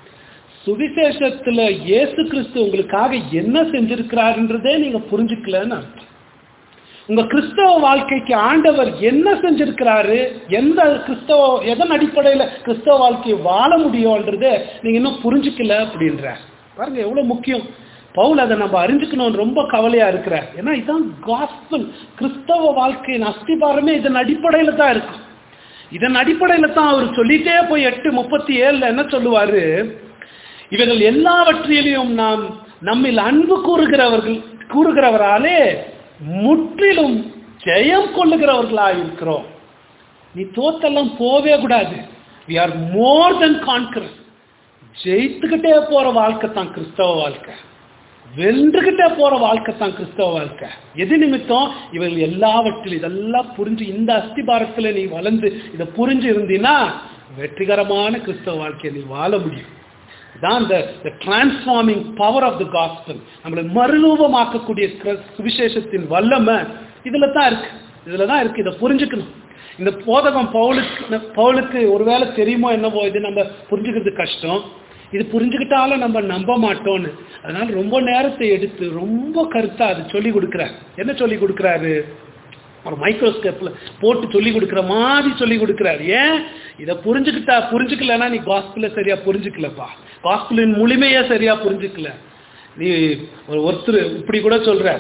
சுவிசேஷத்துல இயேசு கிறிஸ்து உங்களுக்காக என்ன செஞ்சிருக்கிறாருன்றதே நீங்க புரிஞ்சுக்கலன்னு அர்த்தம். உங்க கிறிஸ்தவ வாழ்க்கைக்கு ஆண்டவர் என்ன செஞ்சிருக்கிறாரு, எந்த கிறிஸ்தவ எதன் அடிப்படையில் கிறிஸ்தவ வாழ்க்கையை வாழ முடியும்ன்றதே நீங்க இன்னும் புரிஞ்சுக்கல அப்படின்ற பாருங்க எவ்வளவு முக்கியம். பவுல் அதை நம்ம அறிஞ்சுக்கணும்னு ரொம்ப கவலையா இருக்கிறார். ஏன்னா இதுதான் காஸ்பல். கிறிஸ்தவ வாழ்க்கையின் அஸ்திபாரமே இதன் அடிப்படையில தான் இருக்கும். இதன் அடிப்படையில தான் அவர் சொல்லிட்டே போய் எட்டு முப்பத்தி ஏழுல என்ன சொல்லுவாரு, இவர்கள் எல்லாவற்றிலையும் நாம் நம்மில் அன்பு கூறுகிறவர்கள் கூறுகிறவராலே முற்றிலும் ஜெயம் கொள்ளுகிறவர்களாக இருக்கிறோம். நீ தோத்தெல்லாம் போவே கூடாது. we are more than conquerors. ஜெயித்துக்கிட்டே போற வாழ்க்கை தான் கிறிஸ்தவ வாழ்க்கை. வென்றுகிட்டே போற வாழ்க்கை தான் கிறிஸ்தவ வாழ்க்கை. எது நிமித்தம், இவர்கள் எல்லாவற்றிலும் இதெல்லாம் புரிஞ்சு இந்த அஸ்திபாரத்துல நீ வளர்ந்து இதை புரிஞ்சு இருந்தீன்னா வெற்றிகரமான கிறிஸ்தவ வாழ்க்கையை நீ வாழ முடியும். தான் the transforming power of the gospel. நம்மளை மறுரூபமாக்கக்கூடிய சுவிசேஷத்தின் வல்லமை இதுல தான் இருக்கு. இதுல தான் இருக்கு. இதை புரிஞ்சுக்கணும். இந்த போதகம் பவுலுக்கு பவுலுக்கு ஒருவேளை தெரியுமோ என்னவோ, இது நம்ம புரிஞ்சுக்கிறது கஷ்டம். இது புரிஞ்சுக்கிட்டாலும் நம்ம நம்ப மாட்டோம்னு, அதனால ரொம்ப நேரத்தை எடுத்து ரொம்ப கருத்தா அது சொல்லி கொடுக்குறாரு. என்ன சொல்லி கொடுக்குறாரு, ஒரு மைக்ரோஸ்கோப்ல போட்டு சொல்லி கொடுக்குற மாதிரி சொல்லி கொடுக்குறாரு. ஏன் இதை புரிஞ்சுக்கிட்டா, புரிஞ்சுக்கலன்னா நீ காஸ்பிள சரியா புரிஞ்சுக்கலப்பா, காஸ்பிளின் முழுமையா சரியா புரிஞ்சுக்கல. நீ ஒருத்தர் இப்படி கூட சொல்றார்,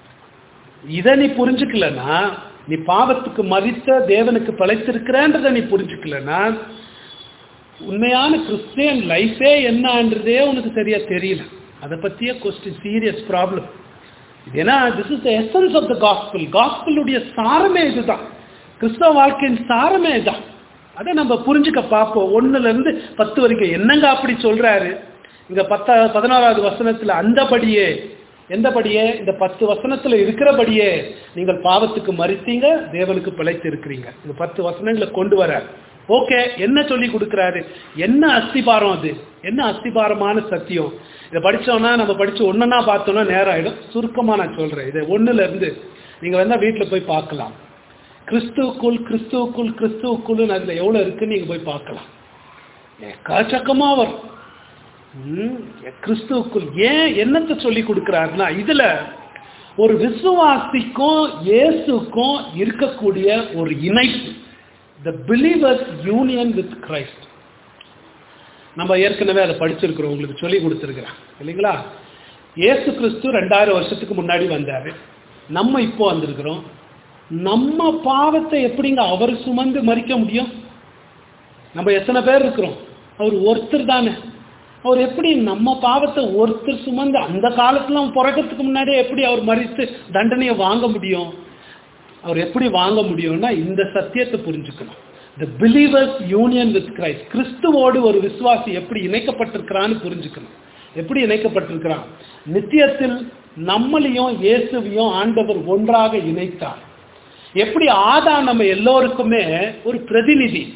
இதை நீ புரிஞ்சுக்கலன்னா, நீ பாவத்துக்கு மரித்த தேவனுக்கு பிழைத்திருக்கிறன்றதை நீ புரிஞ்சுக்கலன்னா, உண்மையான கிறிஸ்டியன் லைஃபே என்னன்றதே உனக்கு சரியா தெரியல. அதை பத்திய கொஸ்டின், சீரியஸ் ப்ராப்ளம். ஏன்னா this is the essence of the gospel. காஸ்பிளுடைய சாரமே இதுதான். கிறிஸ்தவ வாழ்க்கையின் சாரமே இதுதான். அதை நம்ம புரிஞ்சுக்க பார்ப்போம். ஒன்னுல இருந்து பத்து வரைக்கும் என்னங்க அப்படி சொல்றாரு. இங்க பத்த பதினாறாவது வசனத்துல அந்தபடியே, எந்தபடியே, இந்த பத்து வசனத்துல இருக்கிறபடியே நீங்கள் பாவத்துக்கு மரித்தீங்க, தேவனுக்கு பிழைத்து இருக்கிறீங்க. இந்த பத்து வசனங்களை கொண்டு வர ஓகே, என்ன சொல்லி கொடுக்குறாரு, என்ன அஸ்திபாரம், அது என்ன அஸ்திபாரமான சத்தியம். இதை படிச்சோம்னா, நம்ம படிச்சு ஒன்னா பார்த்தோம்னா நேரம் ஆயிடும். சுருக்கமா நான் சொல்றேன். இதை ஒண்ணுல இருந்து நீங்க வேணா வீட்டுல போய் பார்க்கலாம். கிறிஸ்துவுக்குள் கிறிஸ்துவுக்குள் கிறிஸ்துவுக்குள் அதுல எவ்வளவு இருக்குன்னு நீங்க போய் பார்க்கலாம். எக்கச்சக்கமா வரும். கிறிஸ்துவுக்குள் ஏன் என்னத்தை சொல்லி கொடுக்கிறாருன்னா, இதுல ஒரு விசுவாசிக்கும் இயேசுக்கும் இருக்கக்கூடிய ஒரு இணைப்பு, the believers union with Christ. நம்ம ஏற்கனவே அதை படிச்சிருக்கிறோம், உங்களுக்கு சொல்லி கொடுத்துருக்கிறேன் இல்லைங்களா. இயேசு கிறிஸ்து ரெண்டாயிரம் வருஷத்துக்கு முன்னாடி வந்தாரு, நம்ம இப்போ வந்திருக்கிறோம். நம்ம பாவத்தை எப்படிங்க அவர் சுமந்து மறிக்க முடியும்? நம்ம எத்தனை பேர் இருக்கிறோம்? அவர் ஒருத்தர் தானே. அவர் எப்படி நம்ம பாவத்தை ஒருத்தர் சுமந்து, அந்த காலத்துல பிறக்கிறதுக்கு முன்னாடியே எப்படி அவர் மறித்து தண்டனையை வாங்க முடியும்? அவர் எப்படி வாங்க முடியும்னா, இந்த சத்தியத்தை புரிஞ்சுக்கணும். The believers union with Christ. கிறிஸ்துவோடு ஒரு விசுவாசி எப்படி இணைக்கப்பட்டிருக்கிறான்னு புரிஞ்சுக்கணும். எப்படி இணைக்கப்பட்டிருக்கிறான்? நித்தியத்தில் நம்மளையும் இயேசுவையும் ஆண்டவர் ஒன்றாக இணைத்தார். எப்படி ஆதாம் நம்ம எல்லோருக்குமே ஒரு பிரதிநிதி.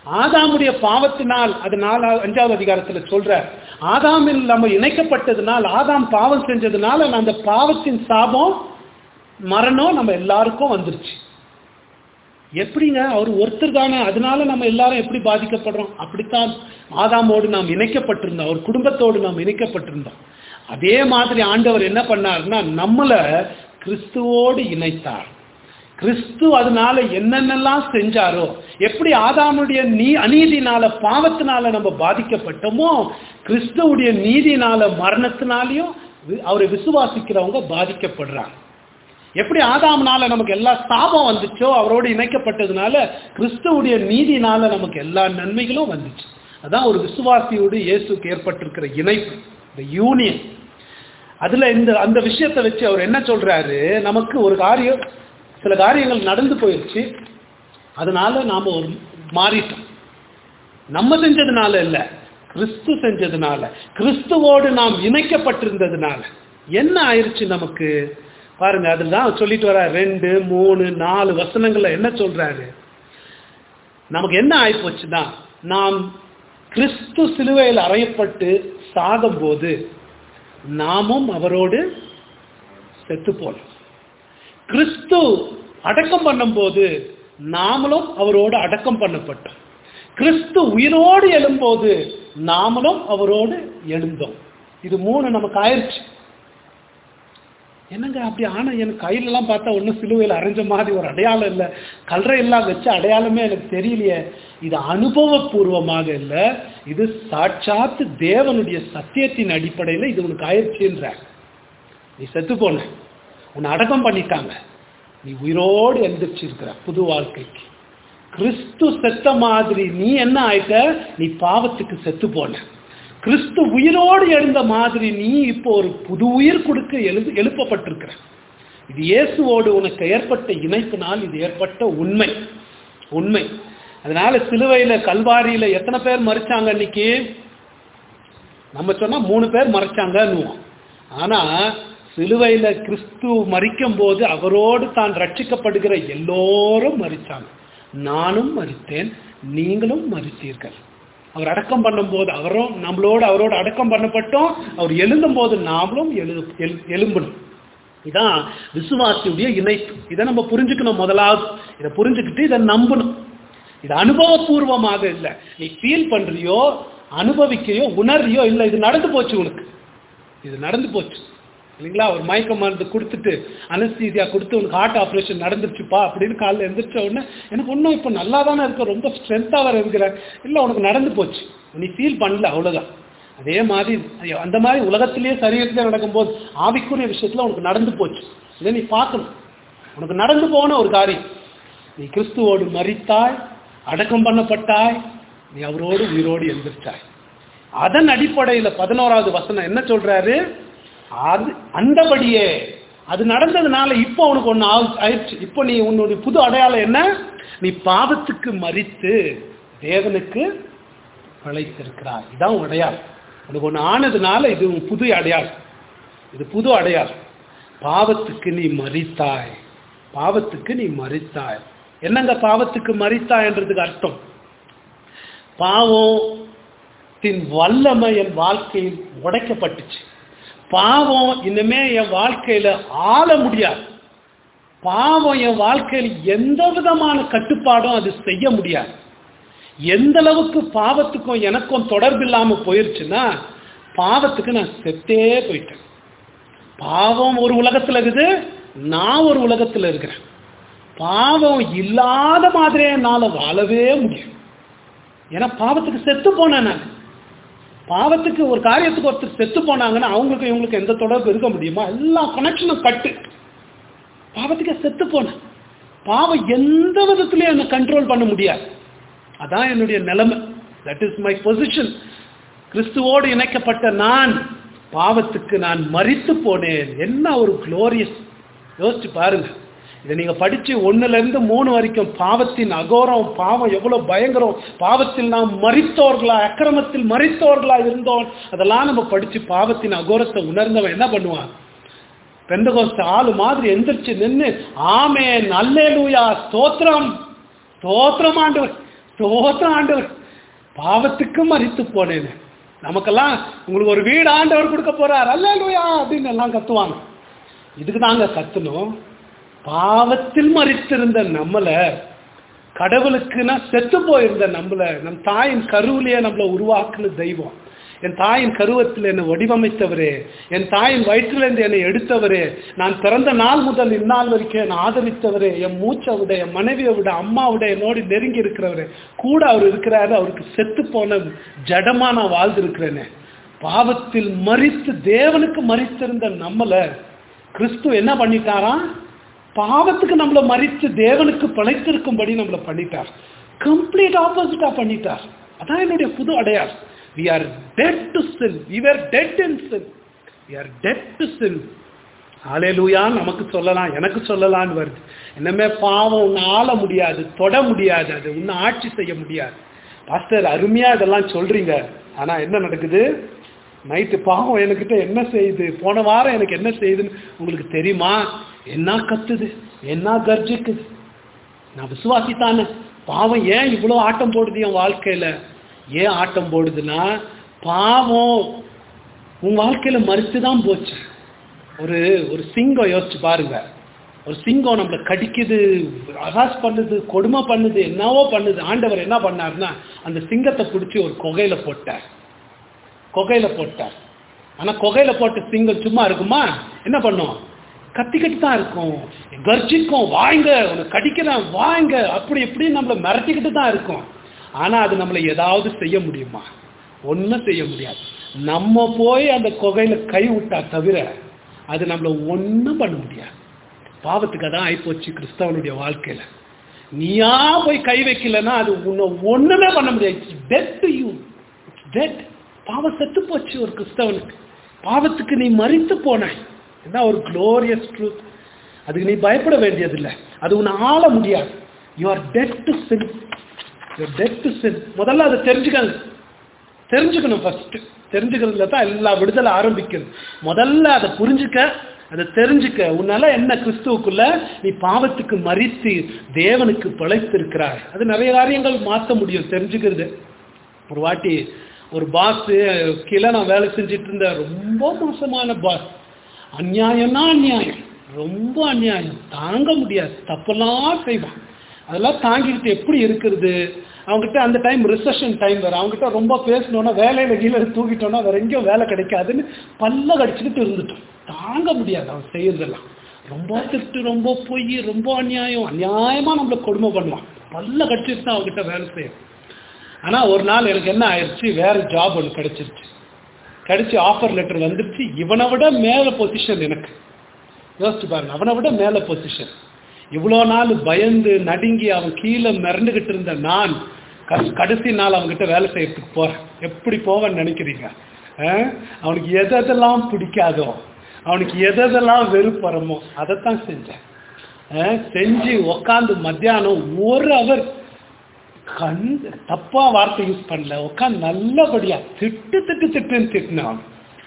ஆதாமுடைய பாவத்தினால், அது நாலு அஞ்சாவது அதிகாரத்துல சொல்ற, ஆதாமில் நம்ம இணைக்கப்பட்டதுனால், ஆதாம் பாவம் செஞ்சதுனால அந்த பாவத்தின் சாபம் மரணம் நம்ம எல்லாருக்கும் வந்துருச்சு. எப்படிங்க? அவர் ஒருத்தர் தானே, அதனால நம்ம எல்லாரும் எப்படி பாதிக்கப்படுறோம்? அப்படித்தான் ஆதாமோடு நாம் இணைக்கப்பட்டிருந்தோம், அவர் குடும்பத்தோடு நாம் இணைக்கப்பட்டிருந்தோம். அதே மாதிரி ஆண்டவர் என்ன பண்ணார்னா நம்மளை கிறிஸ்துவோடு இணைத்தார். கிறிஸ்து அதனால என்னென்னலாம் செஞ்சாரோ, எப்படி ஆதாமுடைய நீ அநீதினால பாவத்தினால நம்ம பாதிக்கப்பட்டோமோ, கிறிஸ்துவுடைய நீதினால மரணத்தினாலையும் அவரை விசுவாசிக்கிறவங்க பாதிக்கப்படுறாங்க. எப்படி ஆதாம்னால நமக்கு எல்லா சாபம் வந்துச்சோ, அவரோடு இணைக்கப்பட்டதுனால கிறிஸ்துவுடைய நீதினால நமக்கு எல்லா நன்மைகளும் வந்துச்சு. அதான் ஒரு விசுவாசியோடு இயேசுக்கு ஏற்பட்டிருக்கிற இணைப்பு, இந்த யூனியன். அதுல இந்த அந்த விஷயத்தை வச்சு அவர் என்ன சொல்றாரு, நமக்கு ஒரு காரியம், சில காரியங்கள் நடந்து போயிடுச்சு, அதனால நாம ஒரு மாறிட்டோம். நம்ம செஞ்சதுனால இல்ல, கிறிஸ்து செஞ்சதுனால, கிறிஸ்துவோடு நாம் இணைக்கப்பட்டிருந்ததுனால என்ன ஆயிடுச்சு நமக்கு பாருங்க. அதுதான் சொல்லிட்டு வர ரெண்டு மூணு நாலு வசனங்கள்ல என்ன சொல்றாரு, நமக்கு என்ன ஆயிப்போச்சுன்னா, நாம் கிறிஸ்து சிலுவையில் அறையப்பட்டு சாகும் போது நாமும் அவரோடு செத்து போனோம். கிறிஸ்து அடக்கம் பண்ணும் போது நாமளும் அவரோடு அடக்கம் பண்ணப்பட்டோம். கிறிஸ்து உயிரோடு எழும்போது நாமளும் அவரோடு எழுந்தோம். இது மூணு நமக்கு ஆயிடுச்சு. என்னங்க அப்படி? ஆனா எனக்கு கையில எல்லாம் பார்த்தா ஒன்னும் சிலுவையில் அரைஞ்ச மாதிரி ஒரு அடையாளம் இல்லை, கல்றை எல்லாம் வச்ச அடையாளமே எனக்கு தெரியலையே. இது அனுபவபூர்வமாக இல்லை, இது சாட்சாத்து தேவனுடைய சத்தியத்தின் அடிப்படையில் இது உனக்கு ஆயிடுச்சுன்ற. நீ செத்து போன, உன்னை அடக்கம் பண்ணிட்டாங்க, நீ உயிரோடு எழுந்திருச்சிருக்கிற புது வாழ்க்கைக்கு. கிறிஸ்து செத்த மாதிரி நீ என்ன ஆயிட்ட, நீ பாவத்துக்கு செத்து போன. கிறிஸ்து உயிரோடு எழுந்த மாதிரி நீ இப்போ ஒரு புது உயிர் கொடுக்க எழு எழுப்பப்பட்டிருக்கிற. இது இயேசுவோடு உனக்கு ஏற்பட்ட இணைப்பினால் இது ஏற்பட்ட உண்மை உண்மை அதனால சிலுவையில கல்வாரியில எத்தனை பேர் மறிச்சாங்க இன்னைக்கு? நம்ம சொன்னா மூணு பேர் மறிச்சாங்கன்னுவோம். ஆனா சிலுவையில கிறிஸ்து மரிக்கும் போது அவரோடு தான் ரட்சிக்கப்படுகிற எல்லோரும் மரிச்சாங்க. நானும் மரித்தேன், நீங்களும் மரித்தீர்கள். அவர் அடக்கம் பண்ணும் போது அவரும் நம்மளோடு அவரோடு அடக்கம் பண்ணப்பட்டோம். அவர் எழுந்தும் போது நாமளும் எழு எழும்பணும். இதான் விசுவாசியுடைய இணைப்பு. இதை நம்ம புரிஞ்சுக்கணும். முதலாவது இதை புரிஞ்சுக்கிட்டு இதை நம்பணும். இது அனுபவபூர்வமாக இல்லை, நீ ஃபீல் பண்றியோ அனுபவிக்கையோ உணர்றியோ இல்லை, இது நடந்து போச்சு, உனக்கு இது நடந்து போச்சு இல்லைங்களா? ஒரு மயக்க மருந்து கொடுத்துட்டு அனஸ்தீசியா கொடுத்து உனக்கு ஹார்ட் ஆப்ரேஷன் நடந்துருச்சுப்பா அப்படின்னு காலையில் எழுந்திரிச்ச உடனே எனக்கு ஒன்றும் இப்போ நல்லா தானே இருக்க, ரொம்ப ஸ்ட்ரென்த்தாக வர இருக்கிற, இல்லை உனக்கு நடந்து போச்சு, நீ ஃபீல் பண்ணல, அவ்வளோதான். அதே மாதிரி அந்த மாதிரி உலகத்திலேயே சரீரத்திலே நடக்கும்போது ஆவிக்குரிய விஷயத்தில் உனக்கு நடந்து போச்சு. இதை நீ பார்க்கணும். உனக்கு நடந்து போன ஒரு காரியம், நீ கிறிஸ்துவோடு மரித்தாய், அடக்கம் பண்ணப்பட்டாய், நீ அவரோடு உயிரோடு எழுந்திருச்சாய். அதன் அடிப்படையில் பதினோராவது வசனம் என்ன சொல்றாரு, அது அந்தபடியே அது நடந்ததுனால இப்போ உனக்கு ஒன்று ஆயிடுச்சு. இப்போ நீ உன்னுடைய புது அடையாளம் என்ன, நீ பாவத்துக்கு மரித்து தேவனுக்கு பிழைத்திருக்கிறாய். இதான் அடையாளம். உனக்கு ஒன்று ஆனதுனால இது புது அடையாளம், இது புது அடையாளம். பாவத்துக்கு நீ மரித்தாய், பாவத்துக்கு நீ மரித்தாய். என்னங்க பாவத்துக்கு மரித்தாய் என்றதுக்கு அர்த்தம்? பாவத்தின் வல்லமை என் வாழ்க்கையில் உடைக்கப்பட்டுச்சு. பாவம் இனிமே என் வாழ்க்கையில ஆள முடியாது. பாவம் என் வாழ்க்கையில் எந்த விதமான கட்டுப்பாடும் அது செய்ய முடியாது. எந்த அளவுக்கு பாவத்துக்கும் எனக்கும் தொடர்பு இல்லாம போயிருச்சுன்னா, பாவத்துக்கு நான் செத்தே போயிட்டேன். பாவம் ஒரு உலகத்துல இருக்குது, நான் ஒரு உலகத்துல இருக்கிறேன். பாவம் இல்லாத மாதிரியே என்னால வாழவே முடியும். ஏன்னா பாவத்துக்கு செத்து போனேன் நான். பாவத்துக்கு ஒரு காரியத்துக்கு ஒருத்தர் செத்து போனாங்கன்னா அவங்களுக்கு இவங்களுக்கு எந்த தொடர்பு இருக்க முடியுமா? எல்லா கனெக்ஷனும் கட்டு. பாவத்துக்கு செத்து போனேன். பாவம் எந்த விதத்திலையும் என்னை கண்ட்ரோல் பண்ண முடியாது. அதான் என்னுடைய நிலைமை. That is my position. கிறிஸ்துவோடு இணைக்கப்பட்ட நான் பாவத்துக்கு நான் மரித்து போனேன். என்ன ஒரு குளோரியஸ்! யோசிச்சு பாருங்க. இதை நீங்க படிச்சு ஒன்னுல இருந்து மூணு வரைக்கும் பாவத்தின் அகோரம், பாவம் எவ்வளவு பயங்கரம், பாவத்தில் நாம் மரித்தோர்களா, அக்கிரமத்தில் மரித்தோர்களா இருந்தோம், அதெல்லாம் நம்ம படிச்சு பாவத்தின் அகோரத்தை உணர்ந்தவன் என்ன பண்ணுவான்? பெந்தகோஸ்து ஆளு மாதிரி எந்திரிச்சு நின்று ஆமென் அல்லேலூயா ஸ்தோத்திரம் ஸ்தோத்திரம் ஆண்டவர் ஸ்தோத்திரம் ஆண்டவர், பாவத்துக்கு மரித்து போனேன். நமக்கெல்லாம் உங்களுக்கு ஒரு வீடு ஆண்டவர் கொடுக்க போறார் அல்லேலூயா அப்படின்னு எல்லாம் கத்துவாங்க. இதுக்கு தாங்க கத்தணும். பாவத்தில் மரித்திருந்த நம்மள, கடவுளுக்குன்னா செத்து போயிருந்த நம்மள, நம் தாயின் கருவிலேயே நம்மளை உருவாக்குன தெய்வம், என் தாயின் கருவத்தில் என்னை வடிவமைத்தவரே, என் தாயின் வயிற்றிலிருந்து என்னை எடுத்தவரே, நான் பிறந்த நாள் முதல் இந்நாள் வரைக்கும் என்னை ஆதரித்தவரே, என் மூச்சை விட, என் மனைவியை விட, அம்மாவிட என்னோடு நெருங்கி இருக்கிறவரே, கூட அவர் இருக்கிறாரு. அவருக்கு செத்து போன ஜடமா நான் வாழ்ந்திருக்கிறேனே. பாவத்தில் மரித்து தேவனுக்கு மரித்திருந்த நம்மள கிறிஸ்து என்ன பண்ணிட்டாராம்? பாவத்துக்கு நம்மளை மரித்து தேவனுக்கு பிழைத்திருக்கும்படி நம்மளை பண்ணிட்டார். கம்ப்ளீட் ஆப்போசிட்டா பண்ணிட்டார். அதான் என்னுடைய புது அடையாளம். We are dead to sin. We were dead in sin. We are dead to sin. ஹல்லேலூயா. நமக்கு சொல்லலாம், எனக்கு சொல்லலாம்னு வருது. என்னமே பாவம் உன்னை ஆள முடியாது, தொட முடியாது, அது உன்னை ஆட்சி செய்ய முடியாது. பாஸ்டர் அருமையா இதெல்லாம் சொல்றீங்க, ஆனா என்ன நடக்குது? நைட்டு பாவம் என்கிட்ட என்ன செய்யுது, போன வாரம் எனக்கு என்ன செய்யுதுன்னு உங்களுக்கு தெரியுமா? என்ன கத்துது, என்ன கர்ஜிக்குது. நான் விசுவாசித்தானே. பாவம் ஏன் இவ்வளோ ஆட்டம் போடுது என் வாழ்க்கையில? ஏன் ஆட்டம் போடுதுன்னா, பாவம் உன் வாழ்க்கையில மறுத்துதான் போச்சு. ஒரு ஒரு சிங்கம் யோசிச்சு பாருங்க. ஒரு சிங்கம் நம்மளை கடிக்குது, அராஸ் பண்ணுது, கொடுமை பண்ணுது, என்னவோ பண்ணுது. ஆண்டவர் என்ன பண்ணாருன்னா, அந்த சிங்கத்தை பிடிச்சி ஒரு குகையில போட்டார். குகையில போட்டார். ஆனா குகையில போட்ட சிங்கம் சும்மா இருக்குமா? என்ன பண்ணும்? கத்திக்கிட்டு தான் இருக்கும், கர்ஜிக்கும், வாங்க உன்னை கடிக்கிறேன் வாங்க, அப்படி எப்படி நம்மளை மிரட்டிக்கிட்டு தான் இருக்கும். ஆனா அது நம்மளை ஏதாவது செய்ய முடியுமா? ஒன்றும் செய்ய முடியாது. நம்ம போய் அந்த குகையில கை விட்டா தவிர அது நம்மளை ஒன்றும் பண்ண முடியாது. பாவத்துக்கு அதான் ஆயிப்போச்சு கிறிஸ்தவனுடைய வாழ்க்கையில. நீயா போய் கை வைக்கலன்னா அது உன்னை ஒண்ணுமே பண்ண முடியாது. It's dead to you. It's dead. பாவம் செத்து போச்சு ஒரு கிறிஸ்தவனுக்கு. பாவத்துக்கு நீ மரித்து போனாய். இதான் ஒரு குளோரியஸ் ட்ரூத். அதுக்கு நீ பயப்பட வேண்டியதில்லை. அது உன்னை ஆள முடியாது. You are dead to sin. You are dead to sin. முதல்ல அதை தெரிஞ்சுக்கணும். தெரிஞ்சுக்கணும் ஃபர்ஸ்ட். தெரிஞ்சுக்கிறதுல தான் எல்லா விடுதலை ஆரம்பிக்கணும். முதல்ல அதை புரிஞ்சுக்க, அதை தெரிஞ்சுக்க. உன்னால என்ன கிறிஸ்துவுக்குள்ள நீ பாவத்துக்கு மரித்து தேவனுக்கு பிழைத்திருக்கிறாய். அது நிறைய காரியங்கள் மாற்ற முடியும் தெரிஞ்சுக்கிறது. ஒரு வாட்டி ஒரு பாஸ் கீழே நான் வேலை செஞ்சுட்டு இருந்த ரொம்ப மோசமான பாஸ். அநியாயம்னா அநியாயம், ரொம்ப அநியாயம், தாங்க முடியாது, தப்பெல்லாம் செய்வான். அதெல்லாம் தாங்கிக்கிட்டு எப்படி இருக்கிறது? அவங்ககிட்ட அந்த டைம் ரிசெஷன் டைம் வேறு. அவங்ககிட்ட ரொம்ப பேசணுன்னா வேலையில் கீழே தூக்கிட்டோன்னா வேற எங்கேயும் வேலை கிடைக்காதுன்னு பல்ல கடிச்சுக்கிட்டு இருந்துட்டோம். தாங்க முடியாது அவன் செய்யறதெல்லாம். ரொம்ப திட்டு, ரொம்ப பொய், ரொம்ப அநியாயம், அநியாயமாக நம்மளை கொடுமை பண்ணுவான். பல்ல கடிச்சிட்டு தான் அவங்ககிட்ட வேலை செய்யும். ஆனால் ஒரு நாள் எனக்கு என்ன ஆயிடுச்சு, வேறு ஜாப் ஒன்று கிடைச்சிருச்சு. கிடைச்சி ஆஃபர் லெட்டர் வந்துருச்சு. இவனை விட மேலே பொசிஷன் எனக்கு. யோசிச்சு பாருங்க, அவனை விட மேலே பொசிஷன். இவ்வளோ நாள் பயந்து நடுங்கி அவன் கீழே மிரண்டுகிட்டு இருந்த நான் கடைசி நாள் அவங்ககிட்ட வேலை செய்யறதுக்கு போகிறேன். எப்படி போவேன்னு நினைக்கிறீங்க? அவனுக்கு எதெல்லாம் பிடிக்காதோ, அவனுக்கு எதெல்லாம் வெறுப்பறமோ அதைத்தான் செஞ்சேன். செஞ்சு உக்காந்து மத்தியானம் ஒரு அவர் கண் தப்பா வார்த்தை யூஸ் பண்ணல, உட்காந்து நல்லபடியா திட்டு திட்டு திட்டுன்னு திட்டினான்.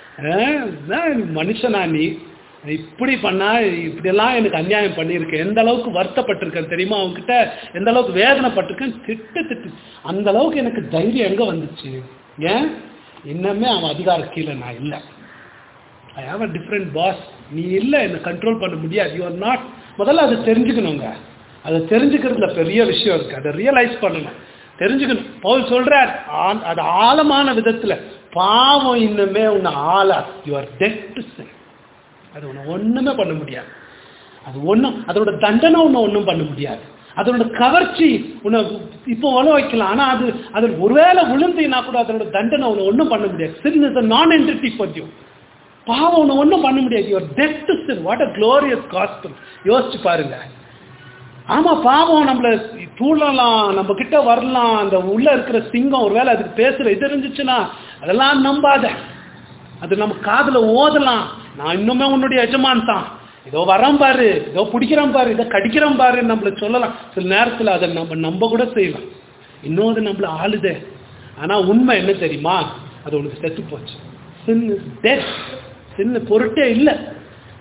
மனுஷனா நீ இப்படி பண்ணா, இப்படியெல்லாம் எனக்கு அநியாயம் பண்ணியிருக்கேன், எந்த அளவுக்கு வருத்தப்பட்டிருக்கேன் தெரியுமா, அவங்ககிட்ட எந்த அளவுக்கு வேதனைப்பட்டிருக்கேன், திட்டு திட்டு. அந்த அளவுக்கு எனக்கு தைரியம் எங்க வந்துச்சு? ஏன்? இன்னமே அவன் அதிகார கீழே நான் இல்லை. I have a different boss. நீ இல்லை, என்னை கண்ட்ரோல் பண்ண முடியாது. You are not. முதல்ல அதை தெரிஞ்சுக்கணுங்க. அதை தெரிஞ்சுக்கிறதுல பெரிய விஷயம் இருக்கு. அதை ரியலைஸ் பண்ணணும், தெரிஞ்சுக்கணும். பவுல் சொல்றார், அது ஆழமான விதத்துல, பாவம் இன்னுமே உன்னை ஆளா. You are dead to sin. அது உன்னை ஒண்ணுமே பண்ண முடியாது. அது ஒன்றும், அதோட தண்டனை உன்னை ஒன்றும் பண்ண முடியாது. அதோட கவர்ச்சி உன்னை இப்போ உழ வைக்கலாம். ஆனால் அது அது ஒருவேளை விழுந்தீங்கன்னா கூட அதோட தண்டனை உன்னை ஒன்றும் பண்ண முடியாது. Sin is a non-entity for you. பாவம் உன்னை ஒன்றும் பண்ண முடியாது. You are dead to sin. What a glorious gospel. யோசிச்சு பாருங்க. ஆமா, பாவம் நம்மளை தூளலாம், நம்ம கிட்ட வரலாம். அந்த உள்ள இருக்கிற சிங்கம் ஒருவேளை அதுக்கு பேசுற இது இருந்துச்சுன்னா அதெல்லாம் நம்பாத. அது நம்ம காதுல ஓதலாம். நான் இன்னுமே உன்னுடைய எஜமான் தான், இதோ வரம் பாரு, இதோ பிடிக்கிறோம் பாரு, இதை கடிக்கிறோம் பாரு நம்மள சொல்லலாம். சில நேரத்தில் அதை நம்ம நம்ப கூட செய்யலாம். இன்னொரு நம்மள ஆளுதே. ஆனா உண்மை என்ன தெரியுமா? அது உனக்கு செத்து போச்சு. Sin is death. சின்ன பொருட்டே இல்லை.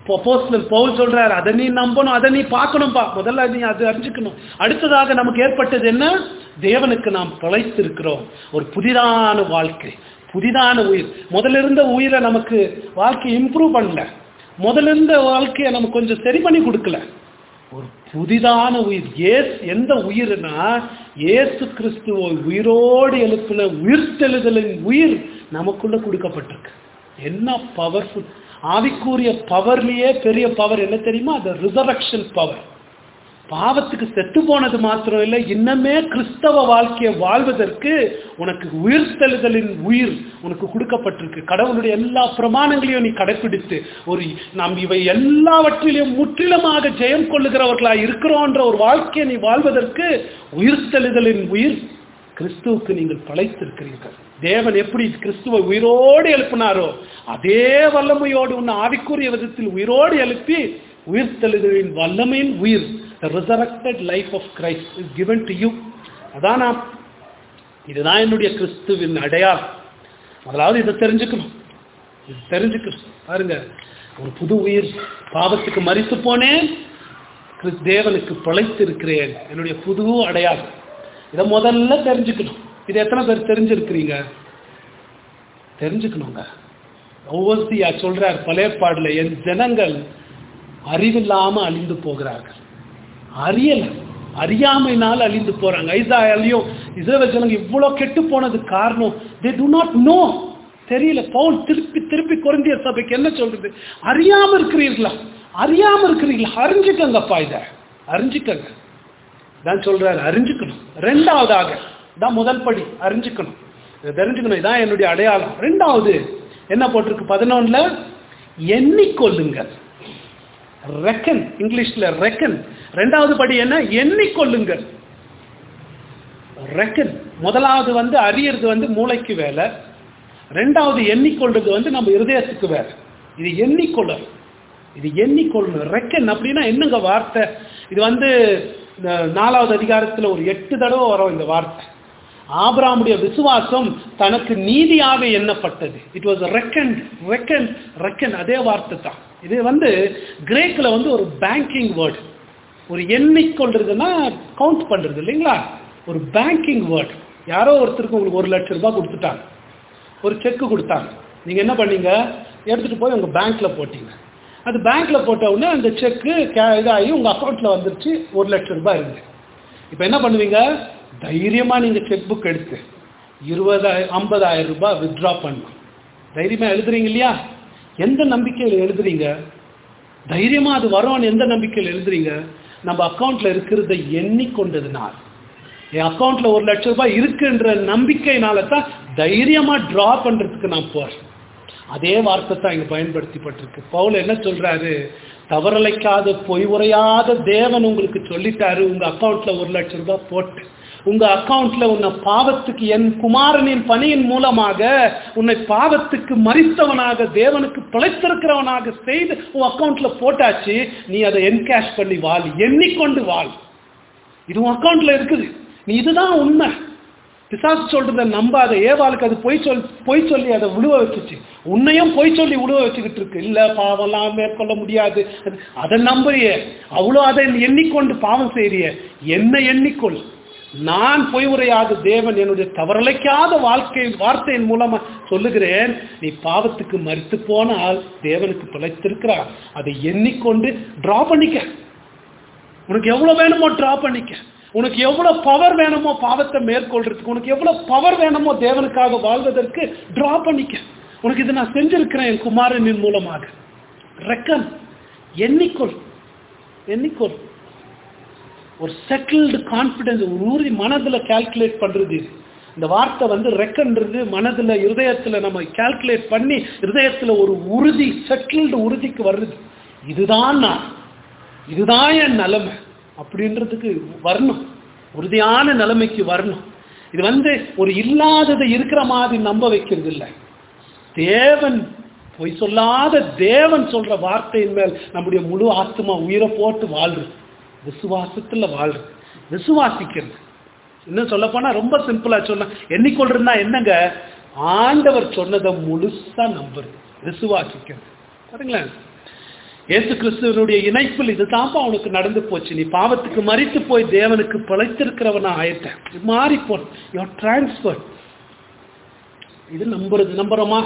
அப்போஸ்தலர் பவுல் சொல்றாரு, அதை நீ நம்பணும், அதை நீ பார்க்கணும்பா, முதல்ல நீ அது அறிஞ்சுக்கணும். அடுத்ததாக நமக்கு ஏற்பட்டது என்ன? தேவனுக்கு நாம் பிழைத்திருக்கிறோம். ஒரு புதிதான வாழ்க்கை, புதிதான உயிர். முதல்ல இருந்த உயிரை நமக்கு வாழ்க்கை இம்ப்ரூவ் பண்ணல, முதல்ல இருந்த வாழ்க்கையை நமக்கு கொஞ்சம் சரி பண்ணி கொடுக்கல. ஒரு புதிதான உயிர். ஏஸ் எந்த உயிர்னா இயேசு கிறிஸ்துவை உயிரோடு எழுப்பின உயிர்த்தெழுதலின் உயிர் நமக்குள்ள கொடுக்கப்பட்டிருக்கு. என்ன பவர்ஃபுல்! ஆவிக்குரிய பவர்லயே பெரிய பவர் என்ன தெரியுமா? அது ரிசரக்ஷன் பவர். பாவத்துக்கு செத்து போனது மாத்திரம் இல்லை, இன்னமே கிறிஸ்தவ வாழ்க்கையை வாழ்வதற்கு உனக்கு உயிர்த்தெழுதலின் உயிர் உனக்கு கொடுக்கப்பட்டிருக்கு. கடவுளுடைய எல்லா பிரமாணங்களையும் நீ கடைபிடித்து ஒரு நாம் இவை எல்லாவற்றிலையும் முற்றிலுமாக ஜெயம் கொள்ளுகிறவர்களாக இருக்கிறோன்ற ஒரு வாழ்க்கையை நீ வாழ்வதற்கு உயிர்த்தெழுதலின் உயிர் கிறிஸ்துவுக்கு நீங்கள் படைத்திருக்கிறீர்கள். தேவன் எப்படி கிறிஸ்துவை உயிரோடு எழுப்பினாரோ அதே வல்லமையோடு உன்னை ஆவிக்குரிய விதத்தில் உயிரோடு எழுப்பி உயிர்த்தெழுதலின் வல்லமையின் உயிர், the resurrected life of Christ is given to you. அதான் நான் இதுதான் என்னுடைய கிறிஸ்துவின் அடையாளம். முதலாவது இதை தெரிஞ்சுக்கணும், இது தெரிஞ்சுக்கணும். பாருங்க, ஒரு புது உயிர். பாவத்துக்கு மரித்து போனேன், தேவனுக்கு பிழைத்து இருக்கிறேன், என்னுடைய புது அடையாளம். இதை முதல்ல தெரிஞ்சுக்கணும். இது எத்தனை பேர் தெரிஞ்சிருக்கிறீங்க? தெரிஞ்சுக்கணுங்க. ஒவ்வொருத்தியா சொல்றார் பழைய பாடல, என் ஜனங்கள் அறிவில்லாம அழிந்து போகிறார்கள். அறியல, அறியாமையினால் அழிந்து போறாங்க. ஐசாயாலையும் இஸ்ரவேல் ஜனங்க இவ்வளவு கெட்டு போனது காரணம் they do not know. தெரியல. பவுல் திருப்பி திருப்பி கொரிந்தியர் சபைக்கு என்ன சொல்றது? அறியாம இருக்கிறீர்களா? அறியாம இருக்கிறீங்களா? அறிஞ்சுக்கங்கப்பா, இத அறிஞ்சுக்கங்க தான் சொல்றாரு. அறிஞ்சுக்கணும். ரெண்டாவதாக தான் முதல் படி அறிஞ்சுக்கணும், தெரிஞ்சுக்கணும். இதான் என்னுடைய அடையாளம். ரெண்டாவது என்ன போட்டிருக்கு பதினொன்னுல? எண்ணிக்கொள்ளுங்கள். ரெக்கன், இங்கிலீஷ்ல ரெக்கன். ரெண்டாவது படி என்ன? எண்ணிக்கொள்ளுங்கள். ரெக்கன். முதலாவது வந்து அறியறது வந்து மூளைக்கு வேலை, ரெண்டாவது எண்ணிக்கொள்றது வந்து நம்ம இருதயத்துக்கு வேலை. இது எண்ணிக்கொள்ள, இது எண்ணிக்கொள்ளணும். ரெக்கன் அப்படின்னா என்னங்க வார்த்தை? இது வந்து நாலாவது அதிகாரத்தில் ஒரு எட்டு தடவை வரும் இந்த வார்த்தை. ஆபிரகாமுடைய விசுவாசம் தனக்கு நீதியாக எண்ணப்பட்டது. It was reckon, reckon, reckon. அதே வார்த்தை தான். இது வந்து கிரேக்கில் வந்து ஒரு பேங்கிங் வேர்டு. ஒரு எண்ணிக்கொள்றதுன்னா கவுண்ட் பண்றது இல்லைங்களா? ஒரு பேங்கிங் வேர்டு. யாரோ ஒருத்தருக்கு உங்களுக்கு ஒரு லட்சம் ரூபாய் கொடுத்துட்டாங்க, ஒரு செக்கு கொடுத்தாங்க. நீங்க என்ன பண்ணீங்க? எடுத்துட்டு போய் உங்க பேங்க்ல போட்டீங்க. அது பேங்க்ல போட்ட உடனே அந்த செக்கு இதாகி உங்க அக்கௌண்ட்ல வந்துருச்சு, ஒரு லட்சம் ரூபாய் இருந்து. இப்ப என்ன பண்ணுவீங்க? தைரியமா நீங்க செக் புக் எடுத்து இருபதாயிரம் ஐம்பதாயிரம் ரூபாய் வித்ட்ரா பண்ணணும். தைரியமா எழுதுறீங்க இல்லையா? எந்த நம்பிக்கையில் எழுதுறீங்க? தைரியமா அது வரும்னு எந்த நம்பிக்கையில் எழுதுறீங்க? நம்ம அக்கௌண்ட்ல இருக்கிறத எண்ணிக்கொண்டதுனால், என் அக்கௌண்ட்ல ஒரு லட்சம் ரூபாய் இருக்குன்ற நம்பிக்கையினால தான் தைரியமா டிரா பண்றதுக்கு நான் போறேன். அதே வார்த்தை தான் இங்க பயன்படுத்தப்பட்டிருக்கு. பவுல் என்ன சொல்றாரு? தவறலைக்காத பொய் உரையாத தேவன் உங்களுக்கு சொல்லிட்டாரு, உங்க அக்கௌண்ட்ல ஒரு லட்சம் ரூபாய் போட்டு உங்க அக்கௌண்ட்ல உன்னை பாவத்துக்கு என் குமாரனின் பணியின் மூலமாக உன்னை பாவத்துக்கு மரித்தவனாக தேவனுக்கு பிழைத்திருக்கிறவனாக செய்து உன் அக்கௌண்ட்ல போட்டாச்சு. நீ அதை என்கேஷ் பண்ணி வாழ், எண்ணிக்கொண்டு வாழ். இது உன் அக்கௌண்ட்ல இருக்குது. நீ இதுதான் உண்மை. பிசாசு சொல்றத நம்பாத. ஏவாளுக்கு அது பொய் சொல் பொய் சொல்லி அதை உழுவ வச்சுச்சு. உன்னையும் பொய் சொல்லி உழுவ வச்சுக்கிட்டு இருக்கு. இல்ல பாவம்லாம் மேற்கொள்ள முடியாது, அதை நம்புறிய, அவ்வளோ அதை எண்ணிக்கொண்டு பாவம் செய்றிய. என்ன எண்ணிக்கொள், நான் பொய் உரையாத தேவன் என்னுடைய தவறலைக்காத வாழ்க்கை வார்த்தையின் மூலமா சொல்லுகிறேன். நீ பாவத்துக்கு மரித்து போனால் தேவனுக்கு பிழைத்திருக்கிறார். அதை எண்ணிக்கொண்டு டிரா பண்ணிக்க. உனக்கு எவ்வளவு வேணுமோ டிரா பண்ணிக்க. உனக்கு எவ்வளவு பவர் வேணுமோ பாவத்தை மேற்கொள்றதுக்கு, உனக்கு எவ்வளவு பவர் வேணுமோ தேவனுக்காக வாழ்வதற்கு டிரா பண்ணிக்க. உனக்கு இதை நான் செஞ்சிருக்கிறேன் என் குமாரனின் மூலமாக. ரெக்கன், எண்ணிக்கொள், எண்ணிக்கொள். ஒரு செட்டில்டு கான்பிடன்ஸ், ஒரு உறுதி மனதில் கால்குலேட் பண்றது. இந்த வார்த்தை வந்து ரெக்கன்றது மனதில் இருதயத்தில் நம்ம கால்குலேட் பண்ணி இருதயத்தில் ஒரு உறுதி, செட்டில்டு உறுதிக்கு வருது. இதுதான் நான், இதுதான் என் நிலைமை அப்படின்றதுக்கு வரணும், உறுதியான நிலைமைக்கு வரணும். இது வந்து ஒரு இல்லாததை இருக்கிற மாதிரி நம்ப வைக்கிறது இல்லை. தேவன் பொய் சொல்லாத தேவன் சொல்ற வார்த்தையின் மேல் நம்முடைய முழு ஆத்மா உயிரை போட்டு வாழ்றது, விசுவாசத்துல வாழ்றது, விசுவாசிக்கிறது. இன்னும் சொல்ல போனா ரொம்ப சிம்பிளா சொன்ன எண்ணிக்கொள்றதுன்னா என்னங்க, ஆண்டவர் சொன்னதை முழுசா நம்புறது, விசுவாசிக்கிறது. பாருங்களேன், இயேசு கிறிஸ்துவனுடைய இணைப்பில் இதுதான்ப்பா அவனுக்கு நடந்து போச்சு. நீ பாவத்துக்கு மரித்து போய் தேவனுக்கு பிழைத்திருக்கிறவனா ஆயிட்டேன். மாறி போ, யுவர் டிரான்ஸ்பர். இது நம்புறது. நம்புறோமா?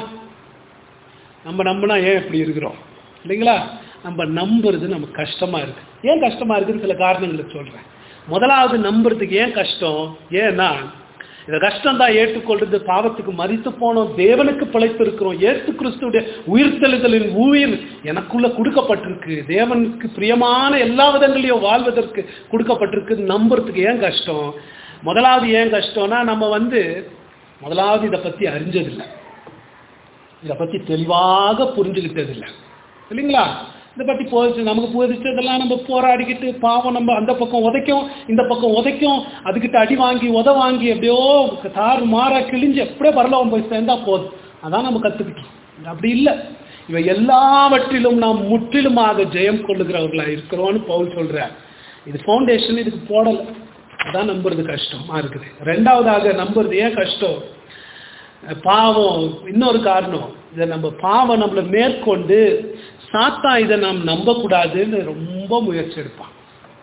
நம்ம நம்பினா ஏன் இப்படி இருக்கிறோம் இல்லைங்களா? நம்ம நம்புறது நமக்கு கஷ்டமா இருக்கு. ஏன் கஷ்டமா இருக்குன்னு சில காரணங்களை சொல்றேன். முதலாவது, நம்புறதுக்கு ஏன் கஷ்டம்? ஏன்னா இந்த கஷ்டம் தான் ஏற்றுக்கொள்றது. பாவத்துக்கு மரித்து போனோம், தேவனுக்கு பிழைத்து இருக்கிறோம், இயேசு கிறிஸ்துடைய உயிர்த்தெழுதலின் உயிர் எனக்குள்ள கொடுக்கப்பட்டிருக்கு, தேவனுக்கு பிரியமான எல்லா விதங்களையும் வாழ்வதற்கு கொடுக்கப்பட்டிருக்கு. நம்புறதுக்கு ஏன் கஷ்டம்? முதலாவது ஏன் கஷ்டம்னா, நம்ம வந்து முதலாவது இதை பத்தி அறிஞ்சதில்லை, இதை பத்தி தெளிவாக புரிஞ்சுக்கிட்டதில்லை இல்லைங்களா? இதை பற்றி போதிச்சு நமக்கு போதிச்சதெல்லாம் நம்ம போராடிக்கிட்டு பாவம் நம்ம அந்த பக்கம் உதைக்கும், இந்த பக்கம் உதைக்கும், அதுக்கிட்ட அடி வாங்கி உத வாங்கி எப்படியோ தாறு மாறா கிழிஞ்சு எப்படியோ பரலோகம் போய் சேர்ந்தா போதும். அதான் நம்ம கற்றுக்கிட்டோம். அப்படி இல்லை. இவை எல்லாவற்றிலும் நாம் முற்றிலுமாக ஜெயம் கொள்ளுகிறவர்களா இருக்கிறோம்னு பவுல் சொல்றார். இது ஃபவுண்டேஷன், இதுக்கு போடலை. அதான் நம்புறது கஷ்டமா இருக்குது. ரெண்டாவதாக நம்புறது ஏன் கஷ்டம்? பாவம். இன்னொரு காரணம், இதை நம்ம பாவம் நம்மளை மேற்கொண்டு சாத்தா இதை நாம் நம்பக்கூடாதுன்னு ரொம்ப முயற்சி எடுப்பான்.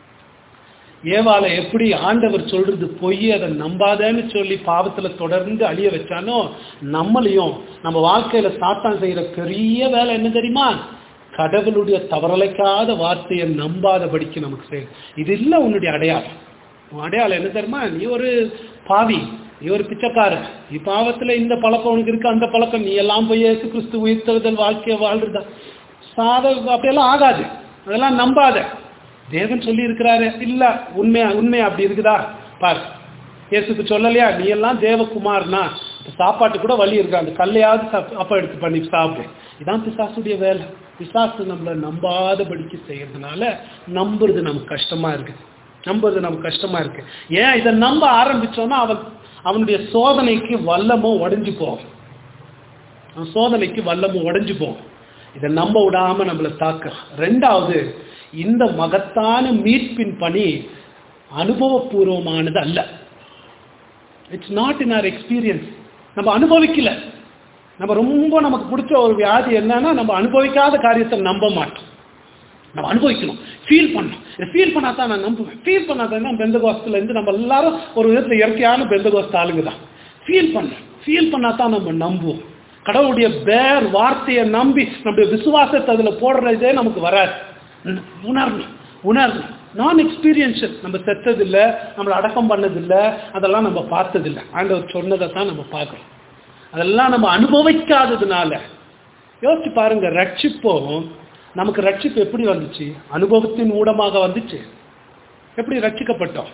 ஏவாளை எப்படி ஆண்டவர் சொல்றது பொய், அதை நம்பாதேன்னு சொல்லி பாவத்துல தொடர்ந்து அழிய வச்சானோ, நம்மளையும் நம்ம வாழ்க்கையில சாத்தான் செய்யற பெரிய வேலை என்ன தெரியுமா? கடவுளுடைய தவறலைக்காத வார்த்தையை நம்பாதபடிக்கு நமக்கு செய்யும். இது இல்லை உன்னுடைய அடையாளம். அடையாளம் என்ன தெரியுமா? நீ ஒரு பாவி, நீ ஒரு பிச்சைக்காரன், நீ பாவத்துல இந்த பழக்கம் உனக்கு இருக்கு, அந்த பழக்கம், நீ எல்லாம் போய் இயேசு கிறிஸ்து உயிர்த்தெழுதல் வாழ்க்கையை வாழ்றதா? சாத அப்படியெல்லாம் ஆகாது. அதெல்லாம் நம்பாத. தேவன் சொல்லி இருக்கிறாரு. இல்ல உண்மை உண்மை அப்படி இருக்குதா பாரு. இயேசுக்கு சொல்லலையா நீ எல்லாம் தேவகுமார்னா? சாப்பாட்டு கூட வழி இருக்கு, அந்த கல்லையாவது அப்ப எடுத்து பண்ணி சாப்பிடு. இதான் பிசாசுடைய வேலை. பிசாசு நம்மளை நம்பாதபடிக்கு செய்யறதுனால நம்புறது நமக்கு கஷ்டமா இருக்கு. நம்புறது நமக்கு கஷ்டமா இருக்கு. ஏன் இதை நம்ப ஆரம்பிச்சோம்னா அவன் அவனுடைய சோதனைக்கு வல்லமோ உடைஞ்சு போகும். அவன் சோதனைக்கு வல்லமோ உடைஞ்சு போகும். இதை நம்ப விடாம நம்மளை தாக்க. ரெண்டாவது, இந்த மகத்தான மீட்பின் பணி அனுபவபூர்வமானது அல்ல. It's not in our experience. நம்ம அனுபவிக்கல. நம்ம ரொம்ப நமக்கு பிடிச்ச ஒரு வியாதி என்னன்னா, நம்ம அனுபவிக்காத காரியத்தை நம்ப மாட்டோம். நம்ம அனுபவிக்கணும், ஃபீல் பண்ணணும். இதை ஃபீல் பண்ணாதான் நான் நம்புவேன். ஃபீல் பண்ணாதான் பெந்தகோஸ்துல இருந்து நம்ம எல்லாரும் ஒரு விதத்தில் இயற்கையான பெந்தகோஸ்து ஆளுங்க தான். ஃபீல் பண்ணணும், ஃபீல் பண்ணாதான் நம்ம நம்புவோம். கடவுளுடைய பேர் வார்த்தையை நம்பி நம்முடைய விசுவாசத்தை அதில் போடுறதே நமக்கு வராது. உணரணும் உணரணும் நான் எக்ஸ்பீரியன்ஸு. நம்ம செத்ததில்லை, நம்மளை அடக்கம் பண்ணதில்லை, அதெல்லாம் நம்ம பார்த்ததில்லை. ஆண்டவர் சொன்னதை தான் நம்ம பார்க்குறோம். அதெல்லாம் நம்ம அனுபவிக்காததுனால. யோசிச்சு பாருங்க, ரட்சிப்போம். நமக்கு ரட்சிப்பு எப்படி வந்துச்சு? அனுபவத்தின் ஊடமாக வந்துச்சு. எப்படி ரட்சிக்கப்பட்டோம்?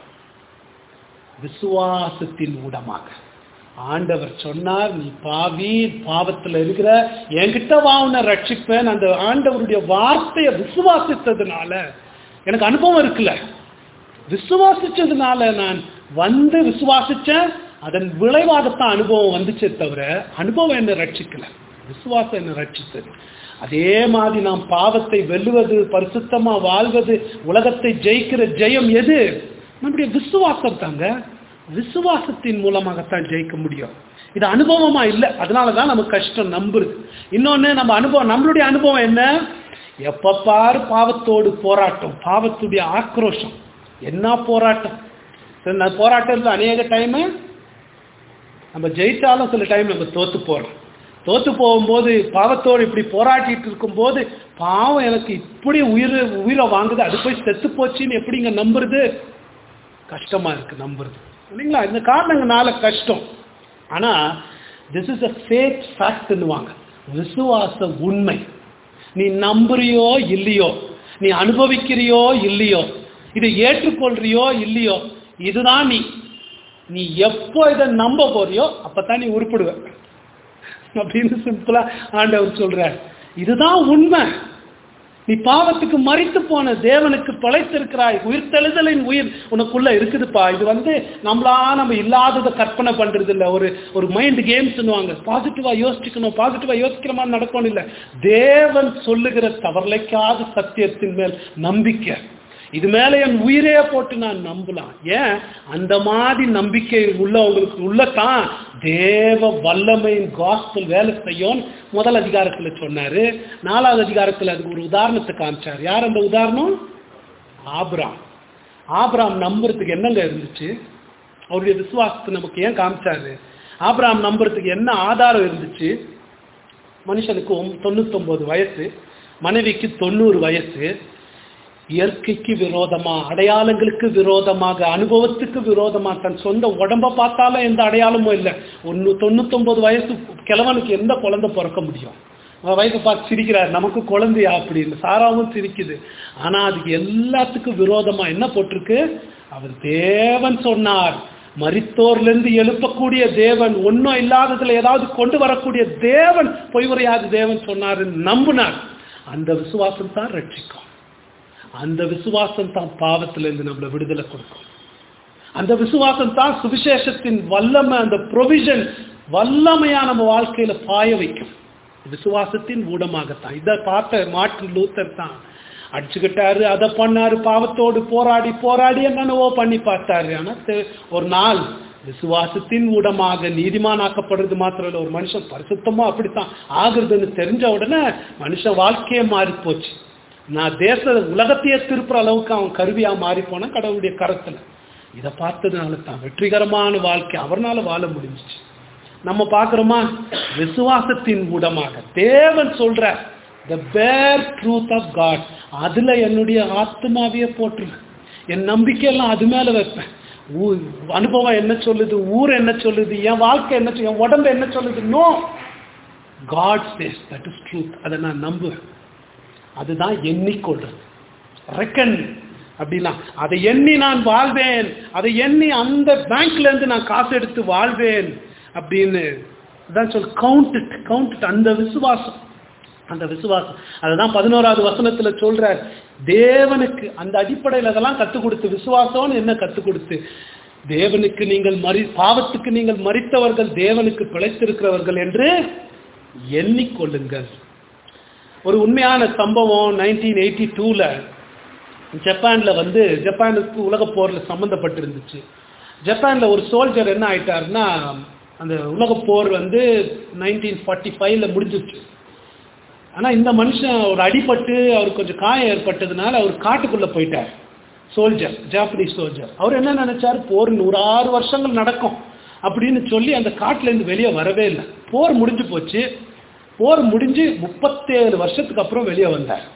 விசுவாசத்தின் ஊடமாக. ஆண்டவர் சொன்னார், நீ பாவி, பாவத்தில் இருக்கிற, என்கிட்ட வா உன்னை ரட்சிப்பேன். அந்த ஆண்டவருடைய வார்த்தையை விசுவாசித்ததுனால எனக்கு அனுபவம் இருக்குல்ல. விசுவாசிச்சதுனால நான் வந்து விசுவாசிச்சேன். அதன் விளைவாகத்தான் அனுபவம் வந்துச்சே தவிர அனுபவம் என்ன ரட்சிக்கல, விசுவாசம் என்ன ரட்சித்தது. அதே மாதிரி நாம் பாவத்தை வெல்லுவது, பரிசுத்தமா வாழ்வது, உலகத்தை ஜெயிக்கிற ஜெயம் எது? நம்முடைய விசுவாசம் தாங்க. விசுவாசத்தின் மூலமாகத்தான் ஜெயிக்க முடியும். இது அனுபவமா இல்லை. அதனாலதான் நமக்கு கஷ்டம் நம்புறது. இன்னொன்னு, நம்ம அனுபவம், நம்மளுடைய அனுபவம் என்ன? எப்ப பாரு பாவத்தோடு போராட்டம், பாவத்துடைய ஆக்ரோஷம். என்ன போராட்டம்! போராட்டத்தில் அநேக டைம் நம்ம ஜெயிச்சாலும் சில டைம் நம்ம தோத்து போறோம். தோத்து போகும்போது, பாவத்தோடு இப்படி போராட்டிட்டு இருக்கும் போது, பாவம் எனக்கு இப்படி உயிர் உயிரை வாங்குது, அது போய் செத்து போச்சுன்னு எப்படிங்க நம்புறது? கஷ்டமா இருக்கு நம்புறது இல்லைங்களா? இந்த காரணங்களால கஷ்டம். ஆனா this is a faith fact ன்னுவாங்க. விசுவாச உண்மை. நீ நம்புறியோ இல்லையோ, நீ அனுபவிக்கிறியோ இல்லையோ, இதை ஏற்றுக்கொள்றியோ இல்லையோ, இதுதான் நீ. நீ எப்போ இதை நம்ப போறியோ அப்பதான் நீ உருப்பிடுவ அப்படின்னு சிம்பிளா ஆண்டவர் சொல்ற. இதுதான் உண்மை. நீ பாவத்துக்கு மரித்து போன தேவனுக்கு பிழைத்திருக்கிறாய். உயிர்த்தெழுதலின் உயிர் உனக்குள்ள இருக்குதுப்பா. இது வந்து நம்மளா நம்ம இல்லாததை கற்பனை பண்றது இல்லை. ஒரு ஒரு மைண்ட் கேம்ஸ் பாசிட்டிவா யோசிக்கணும், பாசிட்டிவா யோசிக்கிற மாதிரி நடக்கணும் இல்லை. தேவன் சொல்லுகிற தவறலைக்காத சத்தியத்தின் மேல் நம்பிக்கை. இது மேல என் உயிரே போட்டு நான் நம்பலாம். ஏன்? அந்த மாதிரி நம்பிக்கை உள்ளவங்களுக்கு உள்ளதான் தேவ வல்லமையின் காஸ்பல் வேலை செய்யும் முதல் அதிகாரத்துல சொன்னாரு. நாலாவது அதிகாரத்துல அதுக்கு ஒரு உதாரணத்தை காமிச்சார். யார் அந்த உதாரணம்? ஆபிராம். ஆபிராம் நம்புறதுக்கு என்னங்க இருந்துச்சு? அவருடைய விசுவாசத்தை நமக்கு ஏன் காமிச்சாரு? ஆபிராம் நம்புறதுக்கு என்ன ஆதாரம் இருந்துச்சு? மனுஷனுக்கு தொண்ணூத்தி ஒன்பது வயசு, மனைவிக்கு தொண்ணூறு வயசு. இயற்கைக்கு விரோதமா, அடையாளங்களுக்கு விரோதமாக, அனுபவத்துக்கு விரோதமா, தன் சொந்த உடம்ப பார்த்தாலும் எந்த அடையாளமும் இல்லை. ஒன்னு தொண்ணூத்தி ஒன்பது வயசு கிழவனுக்கு எந்த குழந்தை பிறக்க முடியும்? வயசை பார்த்து சிரிக்கிறார், நமக்கு குழந்தையா அப்படின்னு. சாராவும் சிரிக்குது. ஆனா அதுக்கு எல்லாத்துக்கும் விரோதமா என்ன போட்டிருக்கு? அவர் தேவன் சொன்னார். மரித்தோர்ல இருந்து எழுப்பக்கூடிய தேவன், ஒன்னும் இல்லாததுல ஏதாவது கொண்டு வரக்கூடிய தேவன், பொய்வரையாது தேவன் சொன்னாரு நம்பினார். அந்த விசுவாசம் தான் ரட்சிக்கும். அந்த விசுவாசம் தான் பாவத்திலிருந்து நம்மளை விடுதலை கொடுக்கும். அந்த விசுவாசம் தான் சுவிசேஷத்தின் வல்லமை, அந்த ப்ரொவிஷன் வல்லமையா நம்ம வாழ்க்கையில பாய வைக்கும். விசுவாசத்தின் ஊடமாகத்தான். இதை பார்த்த மார்ட்டின் லூத்தர் தான் அடிச்சுக்கிட்டாரு, அதை பண்ணாரு, பாவத்தோடு போராடி போராடி என்னென்னவோ பண்ணி பார்த்தாரு. ஆனா ஒரு நாள் விசுவாசத்தின் ஊடமாக நீதிமானாக்கப்படுறது மாத்திரம் இல்லை, ஒரு மனுஷன் பரிசுத்தமா அப்படித்தான் ஆகுறதுன்னு தெரிஞ்ச உடனே மனுஷன் வாழ்க்கையே மாறி போச்சு. நான் தேச உலகத்தையே திருப்புற அளவுக்கு அவன் கருவியா மாறி போன கடவுளுடைய கரத்துல. இதை பார்த்ததுனால தான் வெற்றிகரமான வாழ்க்கை அவர்னால வாழ முடிஞ்சிச்சு. நம்ம பார்க்கிறோமா? விசுவாசத்தின் ஊடமாக தேவன் சொல்ற the bare truth of God, அதுல என்னுடைய ஆத்மாவையே போட்டுருவேன். என் நம்பிக்கையெல்லாம் அது மேல வைப்பேன். அனுபவம் என்ன சொல்லுது, ஊர் என்ன சொல்லுது, என் வாழ்க்கை என்ன, என் உடம்பு என்ன சொல்லுது? No, God says that is truth. அதை நான் நம்புவேன். அதுதான் எண்ணிக்கொள்றது. ரெக்கன் அப்படின்னா அதை எண்ணி நான் வாழ்வேன், அதை எண்ணி அந்த பேங்க்ல இருந்து நான் காசு எடுத்து வாழ்வேன் அப்படின்னு அதான் சொல். Count it, count it. அந்த விசுவாசம், அந்த விசுவாசம் அதுதான் பதினோராவது வசனத்துல சொல்றார். தேவனுக்கு அந்த அடிப்படையில் அதெல்லாம் கற்றுக் கொடுத்து, விசுவாசம்னு என்ன கற்றுக் கொடுத்து, தேவனுக்கு நீங்கள் மறி பாவத்துக்கு நீங்கள் மரித்தவர்கள், தேவனுக்கு பிழைத்திருக்கிறவர்கள் என்று எண்ணிக்கொள்ளுங்கள். ஒரு உண்மையான சம்பவம் நைன்டீன் எயிட்டி டூல ஜப்பான்ல வந்து, ஜப்பானுக்கு உலக போர்ல சம்பந்தப்பட்டிருந்துச்சு. ஜப்பான்ல ஒரு சோல்ஜர் என்ன ஆயிட்டாருன்னா, அந்த உலக போர் வந்து நைன்டீன் ஃபார்ட்டி ஃபைவ்ல முடிஞ்சிச்சு. ஆனா இந்த மனுஷன் ஒரு அடிபட்டு அவருக்கு கொஞ்சம் காயம் ஏற்பட்டதுனால அவர் காட்டுக்குள்ள போயிட்டார். Soldier, Japanese soldier. அவர் என்ன நினைச்சாரு, போர் நூறு ஆறு வருஷங்கள் நடக்கும் அப்படின்னு சொல்லி அந்த காட்டுல இருந்து வெளியே வரவே இல்லை. போர் முடிஞ்சு போச்சு. போர் முடிஞ்சு முப்பத்தேழு வருஷத்துக்கு அப்புறம் வெளியே வந்தார்.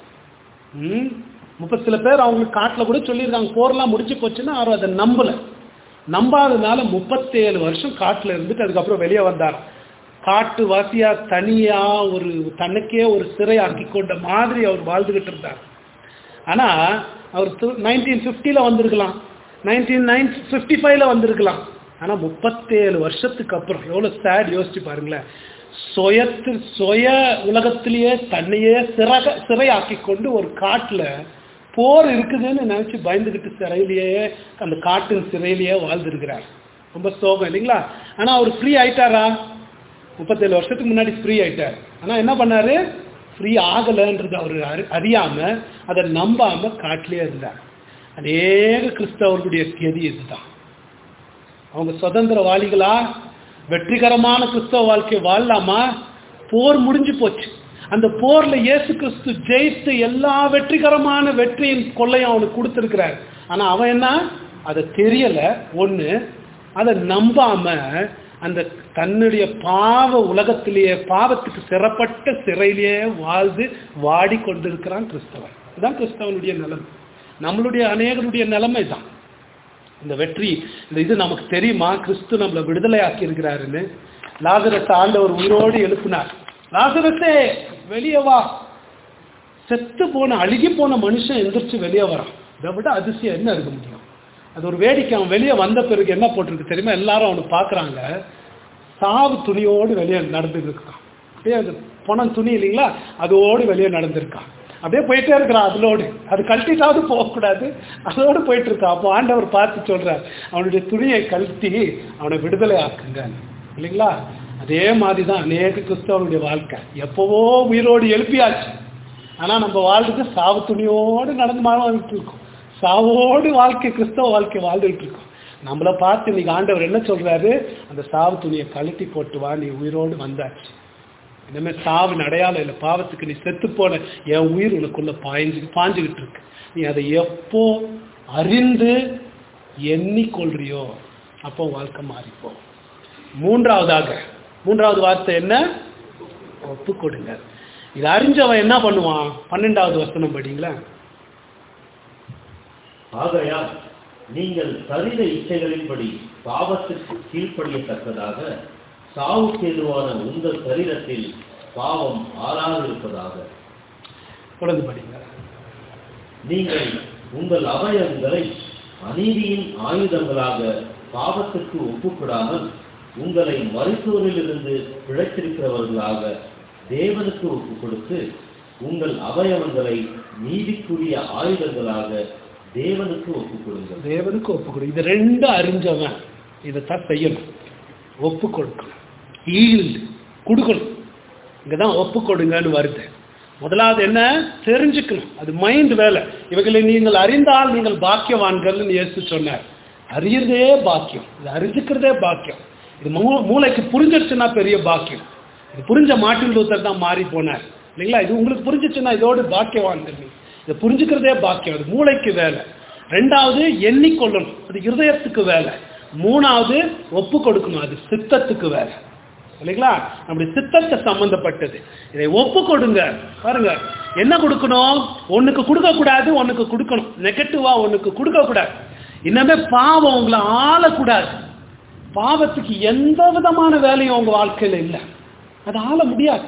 ம் முப்பத்தி சில பேர் அவங்களுக்கு காட்டுல கூட சொல்லியிருக்காங்க போர்லாம் முடிஞ்சு போச்சுன்னா. அவர் அதை நம்பல. நம்பாததுனால முப்பத்தேழு வருஷம் காட்டுல இருந்துட்டு அதுக்கப்புறம் வெளியே வந்தார். காட்டு வாசியா தனியா ஒரு தனக்கே ஒரு சிறை ஆக்கி கொண்ட மாதிரி அவர் வாழ்ந்துகிட்டு இருந்தார். ஆனா அவர் நைன்டீன் பிப்டில வந்திருக்கலாம், நைன்டீன் நைன் பிப்டி ஃபைவ்ல வந்திருக்கலாம். ஆனா முப்பத்தேழு வருஷத்துக்கு அப்புறம் எவ்வளவு சேட் யோசிச்சு பாருங்களேன். சுயத்து சுய உலகத்திலேயே தன்னையே சிறக சிறையாக்கி கொண்டு ஒரு காட்டுல போர் இருக்குதுன்னு நினைச்சு பயந்துகிட்டு சிறையிலேயே அந்த காட்டின் சிறையிலேயே வாழ்ந்துருக்கிறார். ரொம்ப சோகம் இல்லைங்களா? ஆனா அவர் ஃப்ரீ ஆயிட்டாரா? முப்பத்தேழு வருஷத்துக்கு முன்னாடி ஃப்ரீ ஆயிட்டார். ஆனா என்ன பண்ணாரு? ஃப்ரீ ஆகலைன்றது அவர் அறியாம, அதை நம்பாம காட்டிலே இருந்தார். அநேக கிறிஸ்தவர்களுடைய கதி இதுதான். அவங்க சுதந்திரவாளிகளா வெற்றிகரமான கிறிஸ்தவ வாழ்க்கை வாழலாமா? போர் முடிஞ்சு போச்சு. அந்த போர்ல இயேசு கிறிஸ்து ஜெயித்து எல்லா வெற்றிகரமான வெற்றியின் கொள்ளையும் அவனுக்கு கொடுத்திருக்கிறார். ஆனா அவன் என்ன, அதை தெரியல. ஒண்ணு, அதை நம்பாம அந்த தன்னுடைய பாவ உலகத்திலேயே பாவத்துக்கு சிறப்பட்ட சிறையிலேயே வாழ்ந்து வாடி கொண்டிருக்கிறான் கிறிஸ்தவன். இதுதான் கிறிஸ்தவனுடைய நிலைமை. நம்மளுடைய அநேகருடைய நிலைமை தான். இந்த வெற்றி, இந்த இது நமக்கு தெரியுமா? கிறிஸ்து நம்மளை விடுதலை ஆக்கி இருக்கிறாருன்னு. லாசரஸ் ஆண்டவர் உயிரோடு எழுப்பினார். லாசரஸே வெளியே வா. செத்து போன அழுகி போன மனுஷன் எந்திரிச்சு வெளியே வரான். இதை விட அதிசயம் என்ன இருக்க முடியும்? அது ஒரு வேடிக்கை. அவன் வெளியே வந்த பிறகு என்ன போட்டிருக்கு தெரியுமா? எல்லாரும் அவனை பார்க்குறாங்க, சாவு துணியோடு வெளியே நடந்துட்டு இருக்கான். அப்படியே அது பணம் துணி இல்லைங்களா, அதோடு வெளியே நடந்திருக்கான். அப்படியே போயிட்டே இருக்கிறான். அதோடு அது கழட்டிட்டாவது போகக்கூடாது, அதோடு போயிட்டு இருக்கான். அப்போ ஆண்டவர் பார்த்து சொல்றார், அவனுடைய துணியை கழட்டி அவனை விடுதலை ஆக்குங்க இல்லைங்களா? அதே மாதிரிதான் அநேக கிறிஸ்தவனுடைய வாழ்க்கை. எப்பவோ உயிரோடு எழுப்பியாச்சு, ஆனா நம்ம வாழ்றது சாவு துணியோடு நடந்து வாழ்ந்துட்டு இருக்கோம். சாவோடு வாழ்க்கை, கிறிஸ்தவ வாழ்க்கை வாழ்ந்துட்டு இருக்கோம். நம்மளை பார்த்து இன்னைக்கு ஆண்டவர் என்ன சொல்றாரு? அந்த சாவு துணியை கழட்டி போட்டு வா, நீ உயிரோடு வந்தாச்சு. இனிமே சாவின் அடையாளம் இல்லை. பாவத்துக்கு நீ செத்து போன என் உயிர் உனக்குள்ள பாய்ஞ்சு பாஞ்சுக்கிட்டு இருக்கு. நீ அதை எப்போ அறிந்து எண்ணிக்கொள்றியோ அப்போ வாழ்க்கை மாறிப்போ. மூன்றாவதாக மூன்றாவது வார்த்தை என்ன? ஒப்பு கொடுங்க. இது அறிஞ்சவன் என்ன பண்ணுவான்? பன்னெண்டாவது வசனம் படிங்களா.
ஆகையால் நீங்கள் சரீர இச்சைகளின்படி பாவத்திற்கு கீழ்ப்படியத்தக்கதாக சாவுக்கு எதுவான உங்கள் சரீரத்தில் பாவம் ஆளாதிருப்பதாக.
தொடர்ந்து படிங்க.
நீங்கள் உங்கள் அவயவங்களை அநீதியின் ஆயுதங்களாக பாவத்திற்கு ஒப்புக்கொடாமல் உங்களை மருத்துவரிலிருந்து பிழைத்திருக்கிறவர்களாக தேவனுக்கு ஒப்பு கொடுத்து உங்கள் அவயவங்களை நீதிக்குரிய ஆயுதங்களாக தேவனுக்கு ஒப்பு கொடுங்கள்.
தேவனுக்கு ஒப்பு கொடு. இது ரெண்டு அறிஞ்சவன் இதைத்தான் செய்யணும். ஒப்பு கொடுக்கணும், ஈல்டு கொடுக்கணும். இங்கதான் ஒப்பு கொடுங்கன்னு வருது. முதலாவது என்ன? தெரிஞ்சுக்கணும். அது மைண்ட் வேலை. இவர்களை நீங்கள் அறிந்தால் நீங்கள் பாக்கியவான்கள் இயேசு சொன்னார். அறியறதே பாக்கியம், இது அறிஞ்சுக்கிறதே பாக்கியம். இது மூளைக்கு புரிஞ்சிருச்சுன்னா பெரிய பாக்கியம். இது புரிஞ்ச மார்ட்டின் லூத்தர் தான் மாறி போனார் இல்லைங்களா? இது உங்களுக்கு புரிஞ்சிச்சுன்னா இதோடு பாக்கியவான்கள். இது புரிஞ்சுக்கிறதே பாக்கியம். அது மூளைக்கு வேலை. ரெண்டாவது எண்ணிக்கொள்ளணும், அது இருதயத்துக்கு வேலை. மூணாவது ஒப்பு கொடுக்கணும், அது சித்தத்துக்கு வேலை இல்லைங்களா? நம்முடைய சித்தத்தை சம்பந்தப்பட்டது. இதை ஒப்பு கொடுங்க. பாருங்க என்ன கொடுக்கணும்? ஒண்ணுக்கு கொடுக்க கூடாது, ஒண்ணுக்கு கொடுக்கணும். நெகட்டிவா ஒண்ணுக்கு கொடுக்க கூடாது. இன்னமே பாவம் உங்களை ஆளக்கூடாது. பாவத்துக்கு எந்த விதமான வேலையும் உங்க வாழ்க்கையில இல்லை. அது ஆள முடியாது.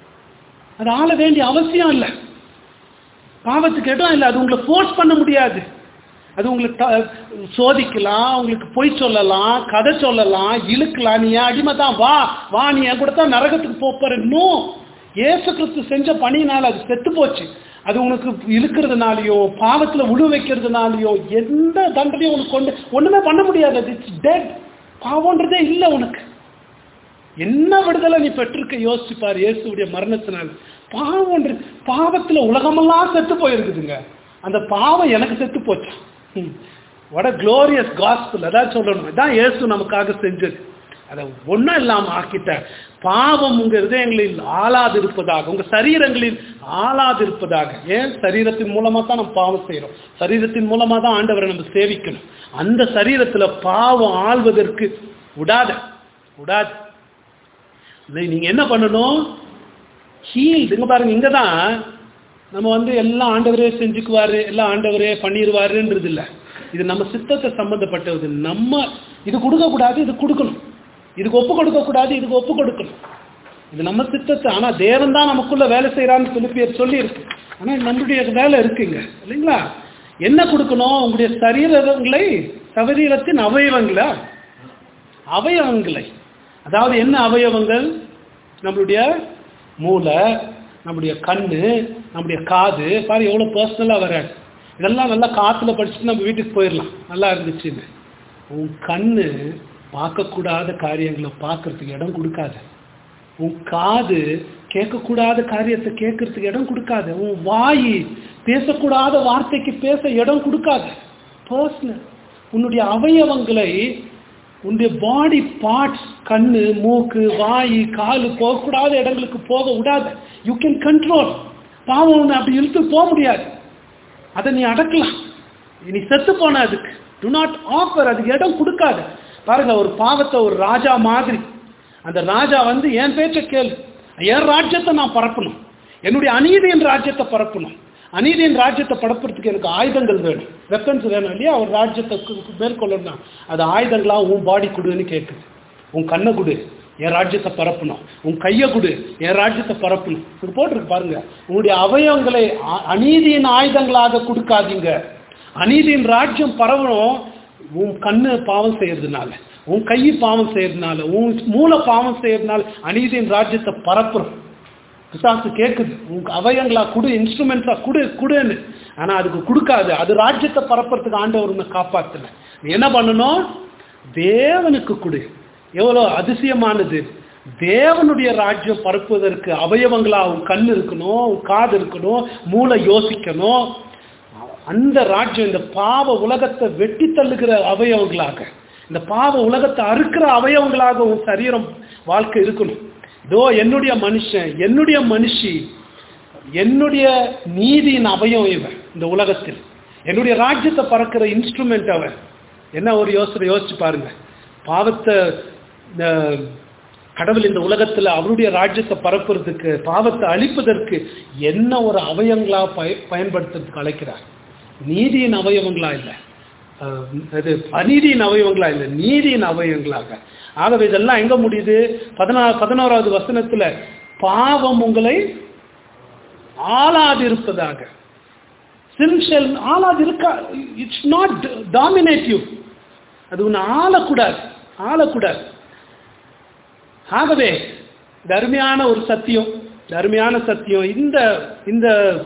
அது ஆள வேண்டிய அவசியம் இல்லை. பாவத்துக்கு இடம் இல்லை. அது உங்களை ஃபோர்ஸ் பண்ண முடியாது. அது உங்களுக்கு சோதிக்கலாம், உங்களுக்கு பொய் சொல்லலாம், கதை சொல்லலாம், இழுக்கலாம். நீ அடிமை தான், வா வா நீ என் கூட தான் நரகத்துக்கு போற. இன்னும் இயேசு கிறிஸ்து செஞ்ச பணியினால அது செத்து போச்சு. அது உனக்கு இழுக்கிறதுனாலயோ பாவத்துல உழு வைக்கிறதுனாலயோ எந்த தண்டனையும் உனக்கு கொண்டு ஒண்ணுமே பண்ண முடியாது. அது இட்ஸ் டெட். பாவம்ன்றதே இல்லை உனக்கு. என்ன விடுதலை நீ பெற்றிருக்க யோசிச்சு பாரு. இயேசுடைய மரணத்தினால பாவம் பாவத்துல உலகமெல்லாம் செத்து போயிருக்குதுங்க. அந்த பாவம் எனக்கு செத்து போச்சு. what a glorious gospel. அதான் சொல்லணும். அதான் இயேசு நமக்காக செஞ்சது. அதை ஒன்றும் இல்லாமல் ஆக்கிட்ட. பாவம் உங்க இதயங்களில் ஆளாது இருப்பதாக, உங்க சரீரங்களில் ஆளாது இருப்பதாக. ஏன்? சரீரத்தின் மூலமா தான் நம்ம பாவம் செய்யறோம். சரீரத்தின் மூலமா தான் ஆண்டவரை நம்ம சேவிக்கணும். அந்த சரீரத்துல பாவம் ஆள்வதற்கு விடாத விடாது. நீங்க என்ன பண்ணணும்? ஹீல். இங்க பாருங்க, இங்கதான் நம்ம வந்து எல்லாம் ஆண்டவரே செஞ்சுக்குவாரு, எல்லாம் ஆண்டவரே பண்ணிடுவாருன்றது இல்லை. இது நம்ம சித்தத்தை சம்பந்தப்பட்டது. நம்ம இது கொடுக்க கூடாது, இது கொடுக்கணும். இதுக்கு ஒப்பு கொடுக்க கூடாது, இதுக்கு ஒப்பு கொடுக்கணும். இது நம்ம சித்தத்தை. ஆனா தேவன் தான் நமக்குள்ள வேலை செய்யறான்னு பிலிப்பியர் சொல்லி இருக்கு. ஆனா நம்மளுடைய வேலை இருக்குங்க இல்லைங்களா? என்ன கொடுக்கணும்? உங்களுடைய சரீரங்களை, சரீரத்தின் அவயவங்களா அவயவங்களை அதாவது என்ன அவயவங்கள்? நம்மளுடைய மூளை, நம்முடைய கண்ணு, நம்முடைய காது. பாரு எவ்வளவு பர்சனலா வர. இதெல்லாம் நல்லா காத்துல படிச்சுட்டு நம்ம வீட்டுக்கு போயிடலாம், நல்லா இருந்துச்சுன்னு. உன் கண்ணு பார்க்கக்கூடாத காரியங்களை பார்க்கறதுக்கு இடம் கொடுக்காது. உன் காது கேட்கக்கூடாத காரியத்தை கேட்கறதுக்கு இடம் கொடுக்காது. உன் வாய் பேசக்கூடாத வார்த்தைக்கு பேச இடம் கொடுக்காது. பர்சனல். உன்னுடைய அவயவங்களை, உன்னுடைய பாடி பார்ட்ஸ், கண்ணு, மூக்கு, வாய், காலு போகக்கூடாத இடங்களுக்கு போக விடாது. You can control. பாவம் ஒன்று அப்படி இழுத்து போக முடியாது. அதை நீ அடக்கலாம். நீ செத்து போன அதுக்கு டு நாட் ஆஃபர், அதுக்கு இடம் கொடுக்காது. பாருங்க, ஒரு பாவத்தை ஒரு ராஜா மாதிரி, அந்த ராஜா வந்து என் பேச்ச கேளு, என் ராஜ்யத்தை நான் பரப்பணும், என்னுடைய அநீதியின் ராஜ்யத்தை பரப்பணும். அநீதியின் ராஜ்யத்தை பரப்புறதுக்கு எனக்கு ஆயுதங்கள் வேணும், வெப்பன்ஸ் வேணும் இல்லையா? ஒரு ராஜ்யத்தை மேற்கொள்ளணும். அது ஆயுதங்களா உன் பாடி கொடுன்னு கேட்குது. உன் கண்ணை கொடு, என் ராஜ்யத்தை பரப்பணும். உன் கையை கொடு, என் ராஜ்யத்தை பரப்பணும். இது போட்டிருக்கு பாருங்க. உன்னுடைய அவயவங்களை அநீதியின் ஆயுதங்களாக கொடுக்காதீங்க. அநீதியின் ராஜ்யம் பரவணும். உன் கண்ணு பாவம் செய்யறதுனால, உன் கை பாவம் செய்யறதுனால, உன் மூளை பாவம் செய்யறதுனால அநீதியின் ராஜ்யத்தை பரப்புறோம். பிசாசு கேட்குது, உங்க அவயங்களா கொடு, இன்ஸ்ட்ருமெண்ட்ஸா கொடு கொடுன்னு. ஆனா அதுக்கு கொடுக்காது. அது ராஜ்யத்தை பரப்புறதுக்கு ஆண்டவர் உன்னை காப்பாத்தல. நீ என்ன பண்ணணும்? தேவனுக்கு கொடு. எவ்வளோ அதிசயமானது! தேவனுடைய ராஜ்யம் பரப்புவதற்கு அவயவங்களா உன் கண் இருக்கணும், உன் காது இருக்கணும், மூளை யோசிக்கணும். அந்த ராஜ்யம் இந்த பாவ உலகத்தை வெட்டி தள்ளுகிற அவயவங்களாக, இந்த பாவ உலகத்தை அறுக்கிற அவயவங்களாக உன் சரீரம் வாழ்க்கை இருக்கணும். இதோ என்னுடைய மனுஷன், என்னுடைய மனுஷி, என்னுடைய நீதியின் அவயம் இவன் இந்த உலகத்தில், என்னுடைய ராஜ்யத்தை பறக்கிற இன்ஸ்ட்ருமெண்ட் அவன். என்ன ஒரு யோசனை யோசிச்சு பாருங்க. பாவத்தை கடவுள் இந்த உலகத்தில் அவருடைய ராஜ்யத்தை பரப்புறதுக்கு, பாவத்தை அழிப்பதற்கு என்ன ஒரு அவயங்களா பய பயன்படுத்துறதுக்கு அழைக்கிறார். நீதியின் அவயவங்களா இல்லை, அது அநீதியின் அவயவங்களா இல்லை, நீதியின் அவயவங்களாக. ஆகவே இதெல்லாம் எங்க முடியுது? பதினா பதினோராவது வசனத்துல பாவம் உங்களை ஆளாது இருப்பதாக. சின்ஷல் ஆளாது இருக்கா, இட்ஸ் நாட் டாமினேட்டிவ், அது உன்னை ஆளக்கூடாது, ஆளக்கூடாது. ஆகவே தர்மையான ஒரு சத்தியம், தர்மையான சத்தியம். இந்த இந்த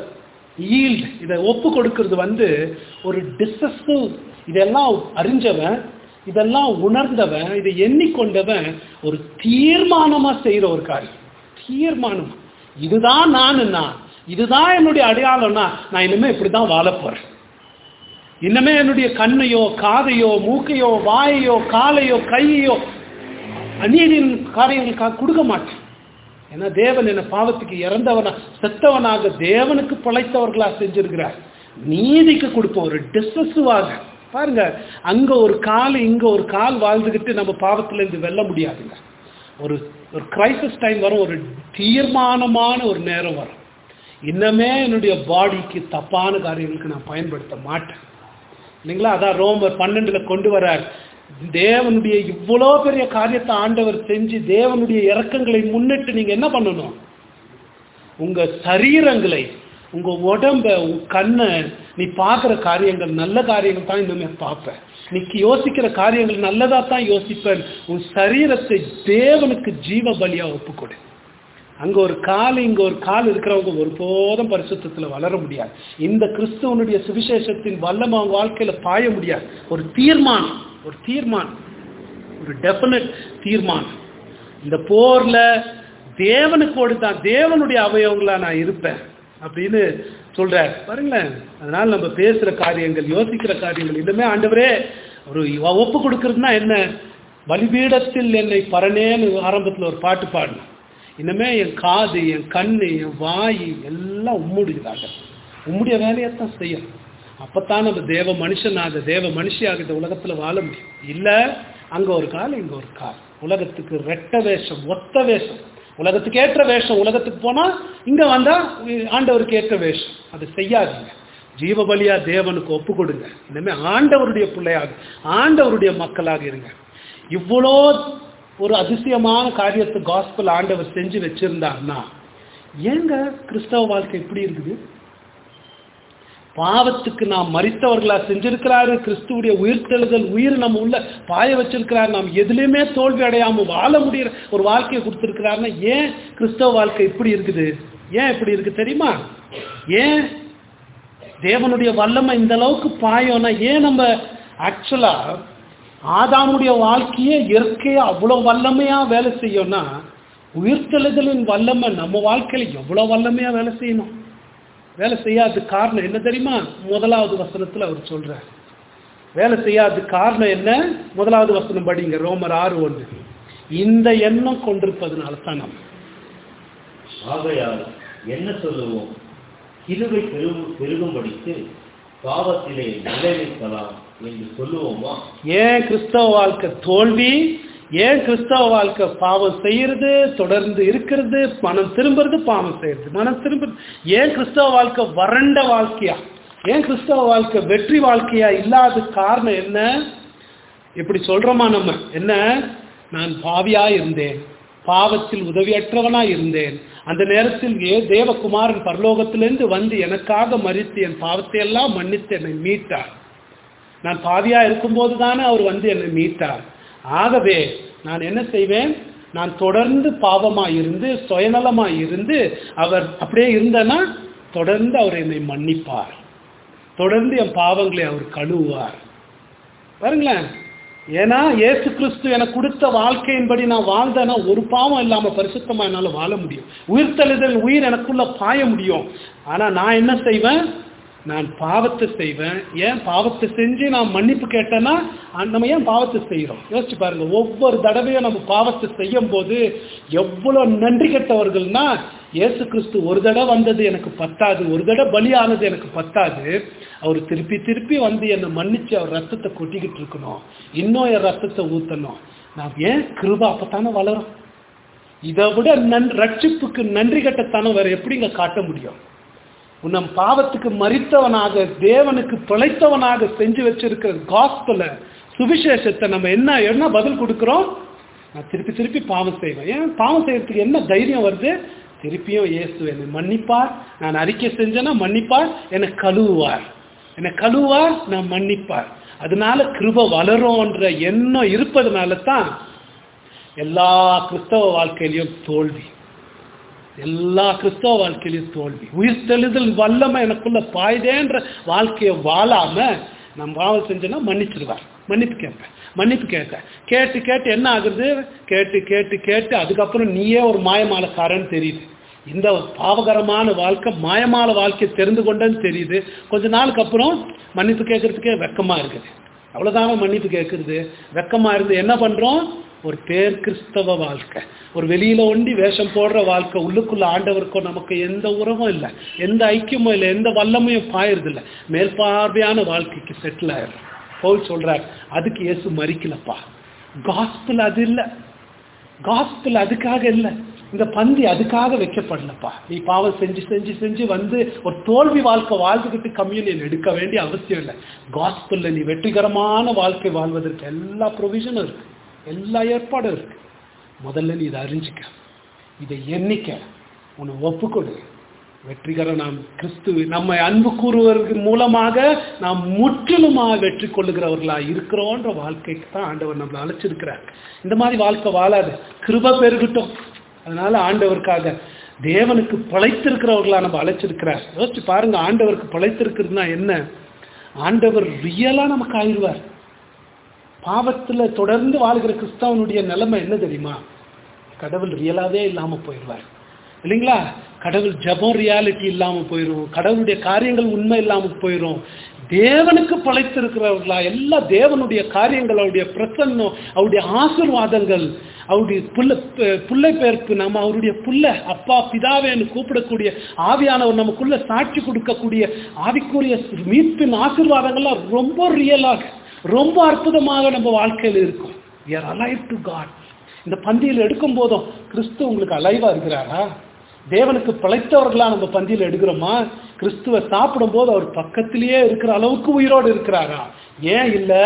ஈல்ட், இதை ஒப்பு கொடுக்கிறது வந்து ஒரு டிசஸ்டிவ், இதெல்லாம் அறிஞ்சவன், இதெல்லாம் உணர்ந்தவன், இதை எண்ணிக்கொண்டவன் ஒரு தீர்மானமா செய்யற ஒரு காரியம். தீர்மானமா, இதுதான் நான், நான் இதுதான் என்னுடைய அடையாளம்னா நான் இனிமே இப்படிதான் வாழ போறேன். இன்னமே என்னுடைய கண்ணையோ காதையோ மூக்கையோ வாயையோ காலையோ கையோ அநீதியின் காரியங்களுக்காக கொடுக்க மாட்டேன். ஏன்னா தேவன் என்ன பாவத்துக்கு இறந்தவனா செத்தவனாக தேவனுக்கு பிழைத்தவர்களா செஞ்சிருக்கிறார். நீதிக்கு கொடுப்போம் ஒரு டிஸ்டஸுவாக. பாருங்க, அங்க ஒரு கால் இங்க ஒரு கால் வாழ்ந்துகிட்டு நம்ம பாவத்துல இருந்து வெல்ல முடியாதுங்க. ஒரு ஒரு கிரைசிஸ் டைம் வரும், ஒரு தீர்மானமான ஒரு நேரம் வரும். இன்னமே என்னுடைய பாடிக்கு தப்பான காரியங்களுக்கு நான் பயன்படுத்த மாட்டேன் இல்லைங்களா? அதான் ரோமர் பன்னெண்டுல கொண்டு வரார். தேவனுடைய இவ்வளோ பெரிய காரியத்தை ஆண்டவர் செஞ்சு தேவனுடைய இரக்கங்களை முன்னிட்டு நீங்க என்ன பண்ணணும்? உங்க சரீரங்களை, உங்க உடம்ப, உங்க கண்ணை, நீ பார்க்குற காரியங்கள் நல்ல காரியங்கள் தான் இன்னுமே பார்ப்பேன். நீ யோசிக்கிற காரியங்கள் நல்லதா தான் யோசிப்பேன். உன் சரீரத்தை தேவனுக்கு ஜீவ பலியா ஒப்புக்கொடு. அங்க ஒரு கால் இங்க ஒரு கால் இருக்கிறவங்க ஒருபோதும் பரிசுத்தத்துல வளர முடியாது. இந்த கிறிஸ்துவனுடைய சுவிசேஷத்தின் வல்லமை அவங்க வாழ்க்கையில பாய முடியாது. ஒரு தீர்மானம், ஒரு தீர்மானம், ஒரு டெபினட் தீர்மானம். இந்த போர்ல தேவனுக்கு கொடுத்தான், தேவனுடைய அவயவங்களா நான் இருப்பேன் அப்படின்னு சொல்றார் பாருங்களேன். அதனால நம்ம பேசுற காரியங்கள், யோசிக்கிற காரியங்கள் இதுமே ஆண்டவரே ஒரு ஒப்பு கொடுக்கறதுனா என்ன? பலிபீடத்தில் என்னை பரணேன்னு ஆரம்பத்தில் ஒரு பாட்டு பாடணும். இன்னமே என் காது, என் கண்ணு, என் வாய் எல்லாம் உம்முடையதாக, உம்முடைய வேலையத்தான் செய்யும். அப்பத்தான் நம்ம தேவ மனுஷனாக, தேவ மனுஷியாக இந்த உலகத்துல வாழ முடியும். இல்ல அங்க ஒரு கால் இங்க ஒரு கால், உலகத்துக்கு ரெட்ட வேஷம், ஒத்த வேஷம், உலகத்துக்கு ஏற்ற வேஷம். உலகத்துக்கு போனா இங்க வந்தா ஆண்டவருக்கு ஏற்ற வேஷம். அது செய்யாதீங்க. ஜீவ பலியா தேவனுக்கு ஒப்பு கொடுங்க. இனிமே ஆண்டவருடைய பிள்ளையாக, ஆண்டவருடைய மக்களாக இருங்க. இவ்வளோ ஒரு அதிசயமான காரியத்தை காஸ்பல் ஆண்டவர் செஞ்சு வச்சிருந்தாருன்னா ஏங்க கிறிஸ்தவ வாழ்க்கை இப்படி இருக்குது? பாவத்துக்கு நாம் மரித்தவர்களா செஞ்சிருக்கிறாரு. கிறிஸ்துவுடைய உயிர்த்தெழுதல், உயிர் நம்ம உள்ள பாய வச்சிருக்கிறாரு. நாம் எதுலையுமே தோல்வி அடையாம வாழ முடிகிற ஒரு வாழ்க்கையை கொடுத்திருக்கிறாருன்னா ஏன் கிறிஸ்தவ வாழ்க்கை இப்படி இருக்குது? ஏன் இப்படி இருக்கு தெரியுமா? ஏன் தேவனுடைய வல்லமை இந்த அளவுக்கு பாயம்னா ஏன் நம்ம ஆக்சுவலா ஆதாமுடைய வாழ்க்கையே இயற்கையா அவ்வளவு வல்லமையா வேலை செய்யணும்னா உயிர்த்தெழுதலின் வல்லமை நம்ம வாழ்க்கையில எவ்வளவு வல்லமையா வேலை செய்யணும். வேலை செய்யாத காரணம் என்ன தெரியுமா? முதலாவது வசனத்துல அவர் சொல்றார். வேலை செய்யாத காரணம் என்ன? முதலாவது வசனம் படிங்க, ரோமர் ஆறு ஒன்று. இந்த எண்ணம் கொண்டிருப்பதனால தான் நம்ம.
ஆகையால் என்ன சொல்லுவோம்? கிருபை பெருகும்படிக்கு பாவத்திலே நிலைநிற்கலாம் என்று சொல்லுவோமா? ஏன்
கிறிஸ்தவ வாழ்க்கை தோல்வி? ஏன் கிறிஸ்தவ வாழ்க்கை பாவம் செய்யறது, தொடர்ந்து இருக்கிறது, மனம் திரும்புறது, பாவம் செய்யறது, மனம் திரும்புறது? ஏன் கிறிஸ்தவ வாழ்க்கை வறண்ட வாழ்க்கையா? ஏன் கிறிஸ்தவ வாழ்க்கை வெற்றி வாழ்க்கையா இல்லாத காரணம் என்ன? இப்படி சொல்றோமா நம்ம? என்ன, நான் பாவியா இருந்தேன், பாவத்தில் உதவியற்றவனா இருந்தேன், அந்த நேரத்தில் ஏ தேவகுமாரன் பரலோகத்திலிருந்து வந்து எனக்காக மரித்து என் பாவத்தை எல்லாம் மன்னித்து என்னை மீட்டார். நான் பாவியா இருக்கும்போது தானே அவர் வந்து என்னை மீட்டார். ஆகவே நான் என்ன செய்வேன்? நான் தொடர்ந்து பாவமா இருந்து சுயநலமா இருந்து அவர் அப்படியே இருந்தேன்னா தொடர்ந்து அவர் என்னை மன்னிப்பார், தொடர்ந்து என் பாவங்களை அவர் கழுவுவார். பாருங்களேன், ஏன்னா இயேசு கிறிஸ்து எனக்கு கொடுத்த வாழ்க்கையின்படி நான் வாழ்ந்தேன்னா ஒரு பாவம் இல்லாம பரிசுத்தமா என்னால வாழ முடியும். உயிர்த்தெழுதல் உயிர் எனக்குள்ள பாய முடியும். ஆனா நான் என்ன செய்வேன்? நான் பாவத்தை செய்வேன். ஏன் பாவத்தை செஞ்சு நான் மன்னிப்பு கேட்டேன்னா நம்ம ஏன் பாவத்தை செய்கிறோம்? யோசிச்சு பாருங்க. ஒவ்வொரு தடவையும் நம்ம பாவத்தை செய்யும் போது எவ்வளவு நன்றி கெட்டவர்கள்னா, இயேசு கிறிஸ்து ஒரு தடவை வந்தது எனக்கு பத்தாது, ஒரு தடவை பலியானது எனக்கு பத்தாது, அவர் திருப்பி திருப்பி வந்து என்னை மன்னிச்சு அவர் ரத்தத்தை கொட்டிக்கிட்டு இருக்கணும், இன்னும் என் ரத்தத்தை ஊற்றணும். நான் ஏன் கிருபை அப்பத்தானே வளரும். இதை விட நன் ரட்சிப்புக்கு நன்றி கட்டத்தானே வேற எப்படிங்க காட்ட முடியும்? நம் பாவத்துக்கு மரித்தவனாக தேவனுக்கு பிழைத்தவனாக செஞ்சு வச்சிருக்கிற காஸ்பல சுவிசேஷத்தை நம்ம என்ன என்ன பதில் கொடுக்கிறோம்? நான் திருப்பி திருப்பி பாவம் செய்வேன். ஏன் பாவம் செய்யறதுக்கு என்ன தைரியம் வருது? திருப்பியும் இயேசு என்னை மன்னிப்பார், நான் அறிக்கை செஞ்சேன்னா மன்னிப்பார், என்னை கழுவுவார், என்னை கழுவுவார், நான் மன்னிப்பார். அதனால கிருபை வளரும்ன்ற எண்ணம் இருப்பதனால தான் எல்லா கிறிஸ்தவ வாழ்க்கையிலையும் தோல்வி, எல்லா கிறிஸ்தவ வாழ்க்கையிலையும் தோல்வி. உயிர் தெளிதல் வல்லமை எனக்குள்ள பாய்தேன்ற வாழ்க்கையை வாழாம நம்ம பாவம் செஞ்சோன்னா மன்னிச்சிருவார். மன்னிப்பு கேட்பேன், மன்னிப்பு கேட்க கேட்டு கேட்டு என்ன ஆகுது? கேட்டு கேட்டு கேட்டு அதுக்கப்புறம் நீயே ஒரு மாயமாலக்காரன்னு தெரியுது. இந்த பாவகரமான வாழ்க்கை மாயமால வாழ்க்கையை தெரிந்து கொண்டேன்னு தெரியுது. கொஞ்ச நாளுக்கு அப்புறம் மன்னிப்பு கேட்கறதுக்கே வெக்கமா இருக்குது. அவ்வளவுதானே மன்னிப்பு கேட்கறது. வெக்கமா இருந்து என்ன பண்றோம்? ஒரு பேர் கிறிஸ்தவ வாழ்க்கை, ஒரு வெளியில ஒண்டி வேஷம் போடுற வாழ்க்கை. உள்ளுக்குள்ள ஆண்டவருக்கும் நமக்கு எந்த உறவும் இல்லை, எந்த ஐக்கியமும் இல்லை, எந்த வல்லமையும் பாயிருது இல்லை. மேற்பார்வையான வாழ்க்கைக்கு செட்டில் ஆயிடும். பவுல் சொல்றார், அதுக்கு இயேசு மரிக்கலப்பா. காஸ்பிள் அது இல்லை, காஸ்பிள் அதுக்காக இல்லை, இந்த பந்தி அதுக்காக வைக்கப்படலப்பா. நீ பாவம் செஞ்சு செஞ்சு செஞ்சு வந்து ஒரு தோல்வி வாழ்க்கை வாழ்ந்துக்கிட்டு கம்யூனியன் எடுக்க வேண்டிய அவசியம் இல்லை. காஸ்பிள்ல நீ வெற்றிகரமான வாழ்க்கை வாழ்வதற்கு எல்லா ப்ரொவிஷனும் இருக்கு, எல்லா ஏற்பாடும் இருக்கு. முதல்ல நீ இதை அறிஞ்சிக்க, இதை எண்ணிக்க, உன்னை ஒப்புக்கொடு. வெற்றிகரம் நாம் கிறிஸ்து நம்மை அன்பு கூறுவதற்கு மூலமாக நாம் முற்றிலுமாக வெற்றி கொள்ளுகிறவர்களா இருக்கிறோன்ற வாழ்க்கைக்கு தான் ஆண்டவர் நம்மளை அழைச்சிருக்கிறார். இந்த மாதிரி வாழ்க்கை வாழாது, கிருபை பெருகட்டும். அதனால ஆண்டவருக்காக தேவனுக்கு பிழைத்திருக்கிறவர்களா நம்ம அழைச்சிருக்கிறார். யோசிச்சு பாருங்க, ஆண்டவருக்கு பிழைத்திருக்கிறதுனா என்ன? ஆண்டவர் ரியலா நமக்கு ஆயிடுவார். பாவத்துல தொடர்ந்து வாழ்கிற கிறிஸ்தவனுடைய நிலைமை என்ன தெரியுமா? கடவுள் ரியலாவே இல்லாம போயிடுவார் இல்லைங்களா? கடவுள் ஜபம் ரியாலிட்டி இல்லாம போயிடும், கடவுளுடைய காரியங்கள் உண்மை இல்லாம போயிடும். தேவனுக்கு பழைத்திருக்கிறவர்களா எல்லா தேவனுடைய காரியங்கள், அவருடைய பிரசன்னம், அவருடைய ஆசீர்வாதங்கள், அவருடைய புள்ள புள்ளை பெயர்ப்பு, நம்ம அவருடைய புள்ள அப்பா பிதாவேன்னு கூப்பிடக்கூடிய ஆவியானவர் நமக்குள்ள சாட்சி கொடுக்கக்கூடிய ஆவிக்குரிய மீட்பின் ஆசீர்வாதங்கள்லாம் ரொம்ப ரியலாக ரொம்ப அற்புதமாக நம்ம வாழ்க்கையில் இருக்கும். We are alive to God. இந்த பந்தியில் எடுக்கும் போதும் கிறிஸ்து உங்களுக்கு அலைவா இருக்கிறாரா? தேவனுக்கு பிழைத்தவர்களா நம்ம பந்தியில் எடுக்கிறோமா? கிறிஸ்துவை சாப்பிடும் போது அவர் பக்கத்திலேயே இருக்கிற அளவுக்கு உயிரோடு இருக்கிறாரா? ஏன் இல்லை?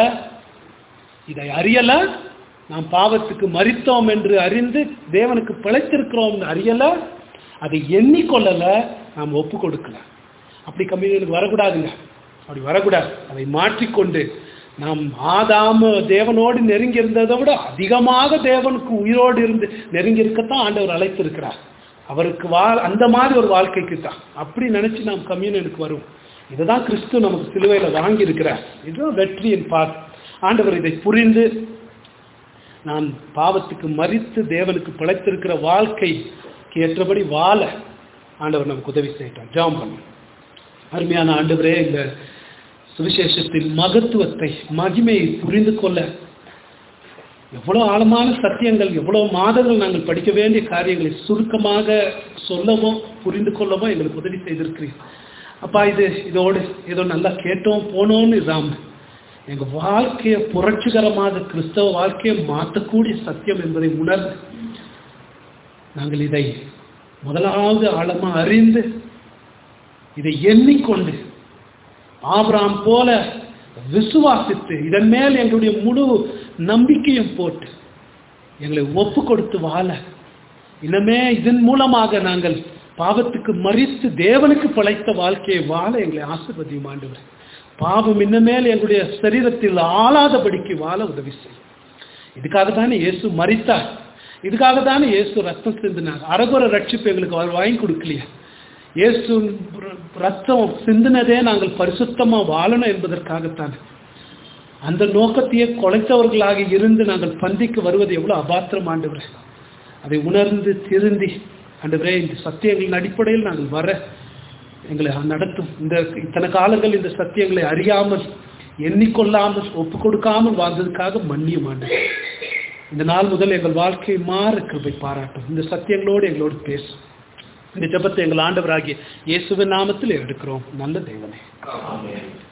இதை அறியல, நாம் பாவத்துக்கு மரித்தோம் என்று அறிந்து தேவனுக்கு பிழைத்திருக்கிறோம் அறியல, அதை எண்ணிக்கொள்ளல, நாம் ஒப்பு கொடுக்கல. அப்படி கம்யூனியனுக்கு வரக்கூடாதுங்க, அப்படி வரக்கூடாது. அதை மாற்றிக்கொண்டு நாம் ஆதாம தேவனோடு நெருங்கி இருந்ததை விட அதிகமாக தேவனுக்கு உயிரோடு இருந்து நெருங்கி இருக்கத்தான் ஆண்டவர் அழைத்திருக்கிறார். அவருக்கு வா அந்த மாதிரி ஒரு வாழ்க்கைக்கு தான் அப்படி நினைச்சு நாம் கம்யூனியனுக்கு வரும். இதுதான் கிறிஸ்து நமக்கு சிலுவையில் வாங்கி இருக்கிறார். இதுதான் வெற்றியின் பாத். ஆண்டவர் இதை புரிந்து நான் பாவத்துக்கு மரித்து தேவனுக்கு பிழைத்திருக்கிற வாழ்க்கைக்கு ஏற்றபடி வாழ ஆண்டவர் நமக்கு உதவி செய்யட்டார். ஜெபம் பண்ணும். அருமையான ஆண்டவரே, இந்த சுவிசேஷத்தின் மகத்துவத்தை மகிமையை புரிந்து கொள்ள எவ்வளவு ஆழமான சத்தியங்கள், எவ்வளவு மாதங்கள் நாங்கள் படிக்க வேண்டிய காரியங்களை சுருக்கமாக சொல்லவும் புரிந்து கொள்ளவும் எங்களுக்கு உதவி செய்திருக்கிறீர்கள். அப்பா, இது இதோடு ஏதோ நல்லா கேட்டோம் போனோம்னு இல்லாம எங்க வாழ்க்கையை புரட்சிகரமாக கிறிஸ்தவ வாழ்க்கையை மாற்றக்கூடிய சத்தியம் என்பதை உணர்ந்து நாங்கள் இதை முதலாவது ஆழமா அறிந்து இதை எண்ணிக்கொண்டு ஆபிரகாம் போல விசுவாசித்து இதன் மேல் எங்களுடைய முழு நம்பிக்கையும் போட்டு எங்களை ஒப்பு கொடுத்து வாழ, இனிமே இதன் மூலமாக நாங்கள் பாவத்துக்கு மரித்து தேவனுக்கு பிழைத்த வாழ்க்கையை வாழ எங்களை ஆசீர்வதியும் ஆண்டவரே. பாவம் இன்னமேல் எங்களுடைய சரீரத்தில் ஆளாதபடிக்கு வாழ உதவி செய்யும். இதுக்காக தானே இயேசு மரித்தார், இதுக்காக தானே இயேசு ரத்தம் சிந்தினார். அரகுர ரட்சிப்பு எங்களுக்கு அவர் வாங்கி கொடுக்கலையா? இயேசு ரத்தம் சிந்தினதே நாங்கள் பரிசுத்தமா வாழணும் என்பதற்காகத்தான். அந்த நோக்கத்தையே கொலைத்தவர்களாக இருந்து நாங்கள் பந்திக்கு வருவது எவ்வளவு அபாத்திரம் ஆண்டவரே. அதை உணர்ந்து திருந்தி ஆண்டவரே இந்த சத்தியங்களின் அடிப்படையில் நாங்கள் வர எங்களை நடத்தும். இந்த இத்தனை காலங்கள் இந்த சத்தியங்களை அறியாமல், எண்ணிக்கொள்ளாமல், ஒப்பு கொடுக்காமல் வாழ்ந்ததுக்காக மன்னியும் ஆண்டவரே. இந்த நாள் முதல் எங்கள் வாழ்க்கையை மாற கிருபை பாராட்டும். இந்த சத்தியங்களோடு எங்களோடு பேசும். இந்த ஜெபத்தை எங்கள் ஆண்டவராகிய இயேசுவின் நாமத்தில் எடுக்கிறோம். நல்ல தேவனே.
ஆமென்.